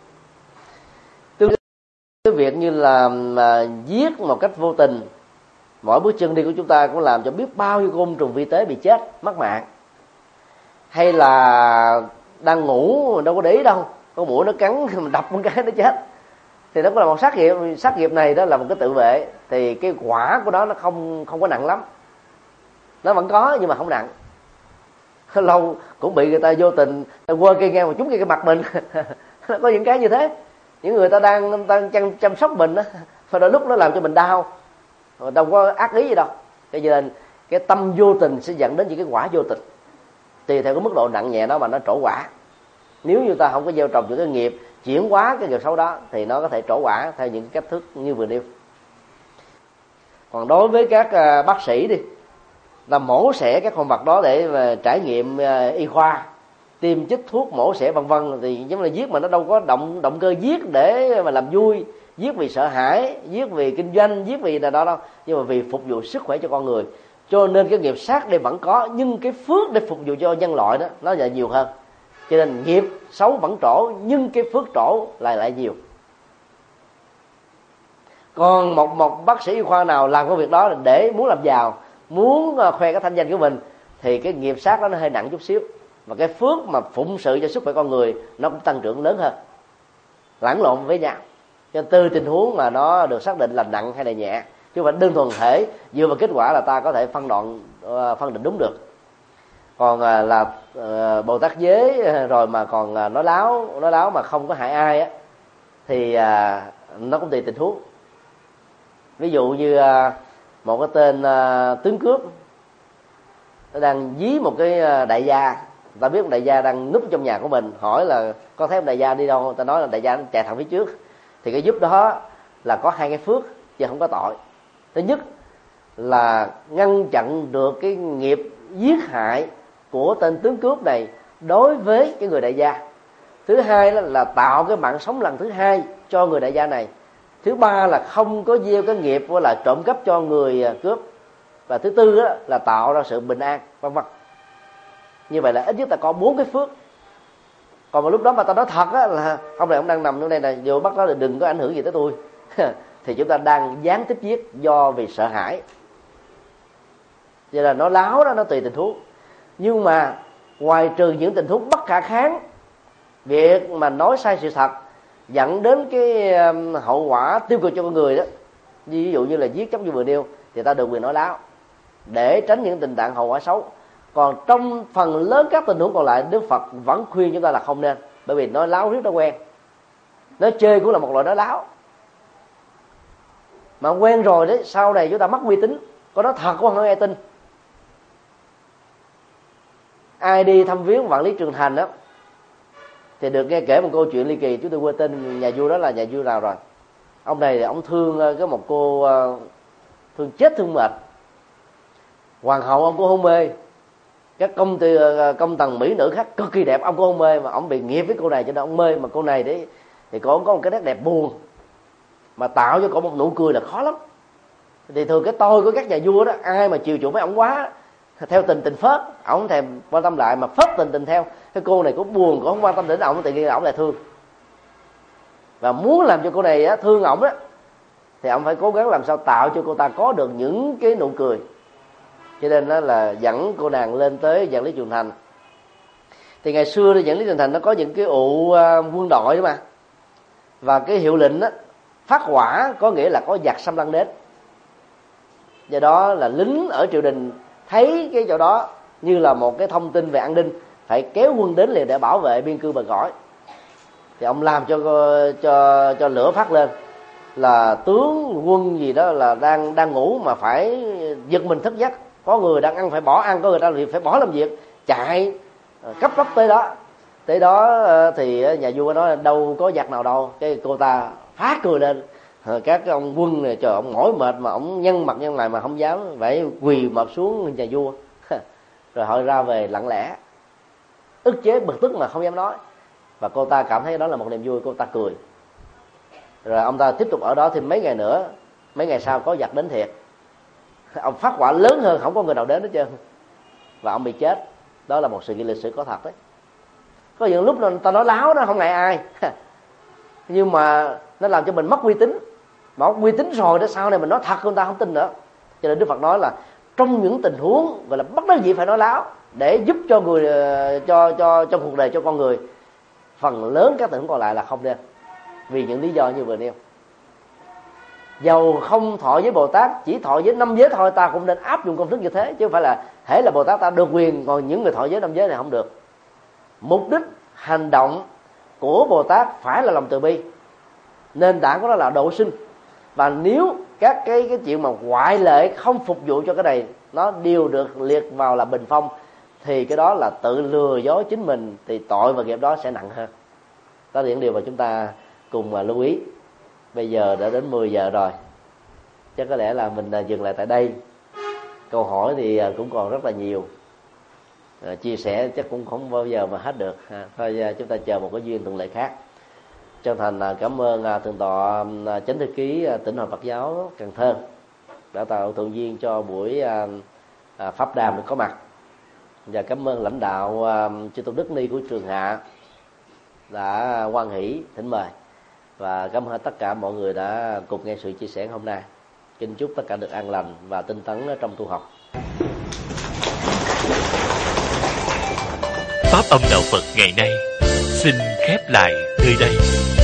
Cái việc như là giết một cách vô tình, mỗi bước chân đi của chúng ta cũng làm cho biết bao nhiêu côn trùng vi tế bị chết, mất mạng. Hay là đang ngủ đâu có để ý đâu, con muỗi nó cắn mình đập một cái nó chết, thì nó cũng là một sát nghiệp. Sát nghiệp này đó là một cái tự vệ, thì cái quả của nó không có nặng lắm, nó vẫn có nhưng mà không nặng. Lâu cũng bị người ta vô tình quơ cây ngang một trúng cái mặt mình. Có những cái như thế, những người ta đang chăm sóc mình đó, và đôi lúc nó làm cho mình đau, đâu có ác ý gì đâu. Cho nên cái tâm vô tình sẽ dẫn đến những cái quả vô tình, tùy theo cái mức độ nặng nhẹ đó mà nó trổ quả. Nếu như ta không có gieo trồng những cái nghiệp chuyển hóa cái nghiệp xấu đó thì nó có thể trổ quả theo những cách thức như vừa nêu. Còn đối với các bác sĩ đi, là mổ xẻ các con vật đó để mà trải nghiệm y khoa, tiêm chích thuốc, mổ xẻ vân vân, thì giống như là giết mà nó đâu có động cơ giết để mà làm vui, giết vì sợ hãi, giết vì kinh doanh, giết vì là đó đâu, nhưng mà vì phục vụ sức khỏe cho con người. Cho nên cái nghiệp sát đây vẫn có, nhưng cái phước để phục vụ cho nhân loại đó nó là nhiều hơn. Cho nên nghiệp xấu vẫn trổ, nhưng cái phước trổ lại nhiều. Còn một bác sĩ y khoa nào làm cái việc đó là để muốn làm giàu, muốn khoe cái thanh danh của mình, thì cái nghiệp sát đó nó hơi nặng chút xíu, và cái phước mà phụng sự cho sức khỏe con người nó cũng tăng trưởng lớn hơn, lẫn lộn với nhau. Cho nên từ tình huống mà nó được xác định là nặng hay là nhẹ, chứ không phải đơn thuần thể dựa vào kết quả là ta có thể phân định đúng được. Còn là Bồ Tát giới rồi mà còn nói láo mà không có hại ai á, thì nó cũng tùy tình huống. Ví dụ như một cái tên tướng cướp nó đang dí một cái đại gia, ta biết một đại gia đang núp trong nhà của mình, hỏi là con thấy ông đại gia đi đâu, ta nói là đại gia nó chạy thẳng phía trước, thì cái giúp đó là có hai cái phước chứ không có tội. Thứ nhất là ngăn chặn được cái nghiệp giết hại của tên tướng cướp này đối với cái người đại gia. Thứ hai là tạo cái mạng sống lần thứ hai cho người đại gia này. Thứ ba là không có gieo cái nghiệp của là trộm cắp cho người cướp. Và thứ tư là tạo ra sự bình an, vân vân. Như vậy là ít nhất ta có 4 cái phước. Còn một lúc đó mà ta nói thật là ông này ông đang nằm trong đây này, vô bắt đó là đừng có ảnh hưởng gì tới tôi thì chúng ta đang gián tiếp giết do vì sợ hãi. Vậy là nói láo đó, nó tùy tình huống. Nhưng mà ngoài trừ những tình huống bất khả kháng, việc mà nói sai sự thật dẫn đến cái hậu quả tiêu cực cho con người đó, ví dụ như là giết chóc như vừa nêu, thì ta được quyền nói láo để tránh những tình trạng hậu quả xấu. Còn trong phần lớn các tình huống còn lại, Đức Phật vẫn khuyên chúng ta là không nên, bởi vì nói láo rất là quen. Nói chơi cũng là một loại nói láo, mà quen rồi đấy, sau này chúng ta mất uy tín, có nói thật cũng không ai tin. Ai đi thăm viếng Vạn Lý Trường Thành đó thì được nghe kể một câu chuyện ly kỳ. Chúng tôi quên tên nhà vua đó là nhà vua nào rồi. Ông này thì ông thương cái một cô thương chết thương mệt, hoàng hậu ông cũng hôn mê, các công tần mỹ nữ khác cực kỳ đẹp ông cũng hôn mê, mà ông bị nghiệp với cô này cho nên ông mê. Mà cô này đấy thì cô có một cái nét đẹp buồn, mà tạo cho cô một nụ cười là khó lắm. Thì thường cái tôi của các nhà vua đó, ai mà chiều chuộng mấy ông quá theo tình phớt, ổng thèm quan tâm lại, mà phớt tình theo. Cái cô này cũng buồn, cũng không quan tâm đến ổng, tự nhiên ổng lại thương. Và muốn làm cho cô này thương ổng đó, thì ổng phải cố gắng làm sao tạo cho cô ta có được những cái nụ cười. Cho nên đó là dẫn cô nàng lên tới Vạn Lý Trường Thành. Thì ngày xưa thì Vạn Lý Trường Thành nó có những cái ụ quân đội đó mà, và cái hiệu lệnh đó, phát hỏa có nghĩa là có giặc xâm lăng đến. Do đó là lính ở triều đình thấy cái chỗ đó như là một cái thông tin về an ninh, phải kéo quân đến liền để bảo vệ biên cương bờ cõi. Thì ông làm cho lửa phát lên, là tướng quân gì đó là đang ngủ mà phải giật mình thức giấc, có người đang ăn phải bỏ ăn, có người đang phải bỏ làm việc, chạy cấp tốc tới đó thì nhà vua nói đâu có giặc nào đâu. Cái cô ta phá cười lên. Các ông quân này trời, ông mỏi mệt mà ông nhân mặt nhân này mà không dám, phải quỳ mọp xuống nhà vua. Rồi họ ra về lặng lẽ, ức chế bực tức mà không dám nói. Và cô ta cảm thấy đó là một niềm vui, cô ta cười. Rồi ông ta tiếp tục ở đó thêm mấy ngày nữa. Mấy ngày sau có giặc đến thiệt, ông phát hỏa lớn hơn, không có người nào đến hết trơn, và ông bị chết. Đó là một sự kiện lịch sử có thật đấy. Có những lúc ta nói láo nó không ngại ai nhưng mà nó làm cho mình mất uy tín. Mà mất uy tín rồi đó, sau này mình nói thật người ta không tin nữa. Cho nên Đức Phật nói là trong những tình huống gọi là bất đắc dĩ phải nói láo, để giúp cho người cho trong cuộc đời cho con người. Phần lớn các tình huống còn lại là không nên, vì những lý do như vừa nêu. Dầu không thọ với Bồ Tát, chỉ thọ với 5 giới thôi, ta cũng nên áp dụng công thức như thế, chứ không phải là hễ là Bồ Tát ta được quyền, còn những người thọ giới 5 giới này không được. Mục đích hành động của Bồ Tát phải là lòng từ bi, nền tảng của nó là độ sinh. Và nếu các cái chuyện mà ngoại lệ không phục vụ cho cái này, nó đều được liệt vào là bình phong, thì cái đó là tự lừa dối chính mình, thì tội và nghiệp đó sẽ nặng hơn. Đó là những điều mà chúng ta cùng lưu ý. Bây giờ đã đến 10 giờ rồi, chắc có lẽ là mình dừng lại tại đây. Câu hỏi thì cũng còn rất là nhiều, chia sẻ chắc cũng không bao giờ mà hết được. Thôi chúng ta chờ một cái duyên thuận lợi khác. Chân thành cảm ơn thượng tọa chánh thư ký tỉnh Hội Phật giáo Cần Thơ đã tạo thuận duyên cho buổi pháp đàm được có mặt, và cảm ơn lãnh đạo chư tôn đức ni của trường Hạ đã hoan hỷ thỉnh mời, và cảm ơn tất cả mọi người đã cùng nghe sự chia sẻ hôm nay. Kính chúc tất cả được an lành và tinh tấn trong tu học. Pháp âm đạo Phật ngày nay xin khép lại nơi đây.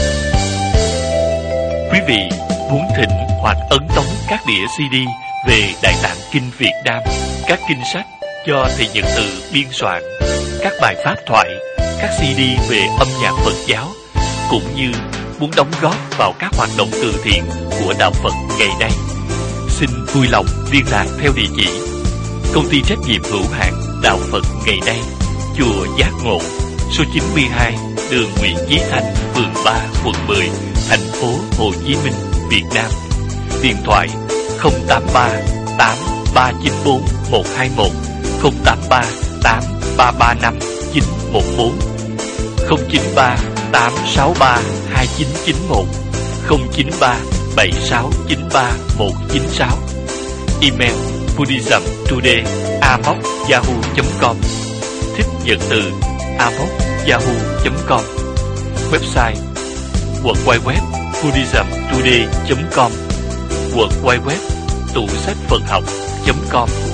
Quý vị muốn thỉnh hoặc ấn tống các đĩa CD về Đại Tạng Kinh Việt Nam, các kinh sách do thầy Nhật Từ biên soạn, các bài pháp thoại, các CD về âm nhạc Phật giáo, cũng như muốn đóng góp vào các hoạt động từ thiện của đạo Phật ngày nay, xin vui lòng liên lạc theo địa chỉ Công ty trách nhiệm hữu hạn Đạo Phật ngày nay, chùa Giác Ngộ, số 92, đường Nguyễn Chí Thanh, phường 3, quận 10, thành phố Hồ Chí Minh, Việt Nam. Điện thoại 083 8394 121, 083 8335 914, 093 863 2991, 093 7693 196. Email buddhismtoday@yahoo.com, thích nhật từ @yahoo.com. Website www.buddhismtoday.com, www.tủ sách Phật học.com.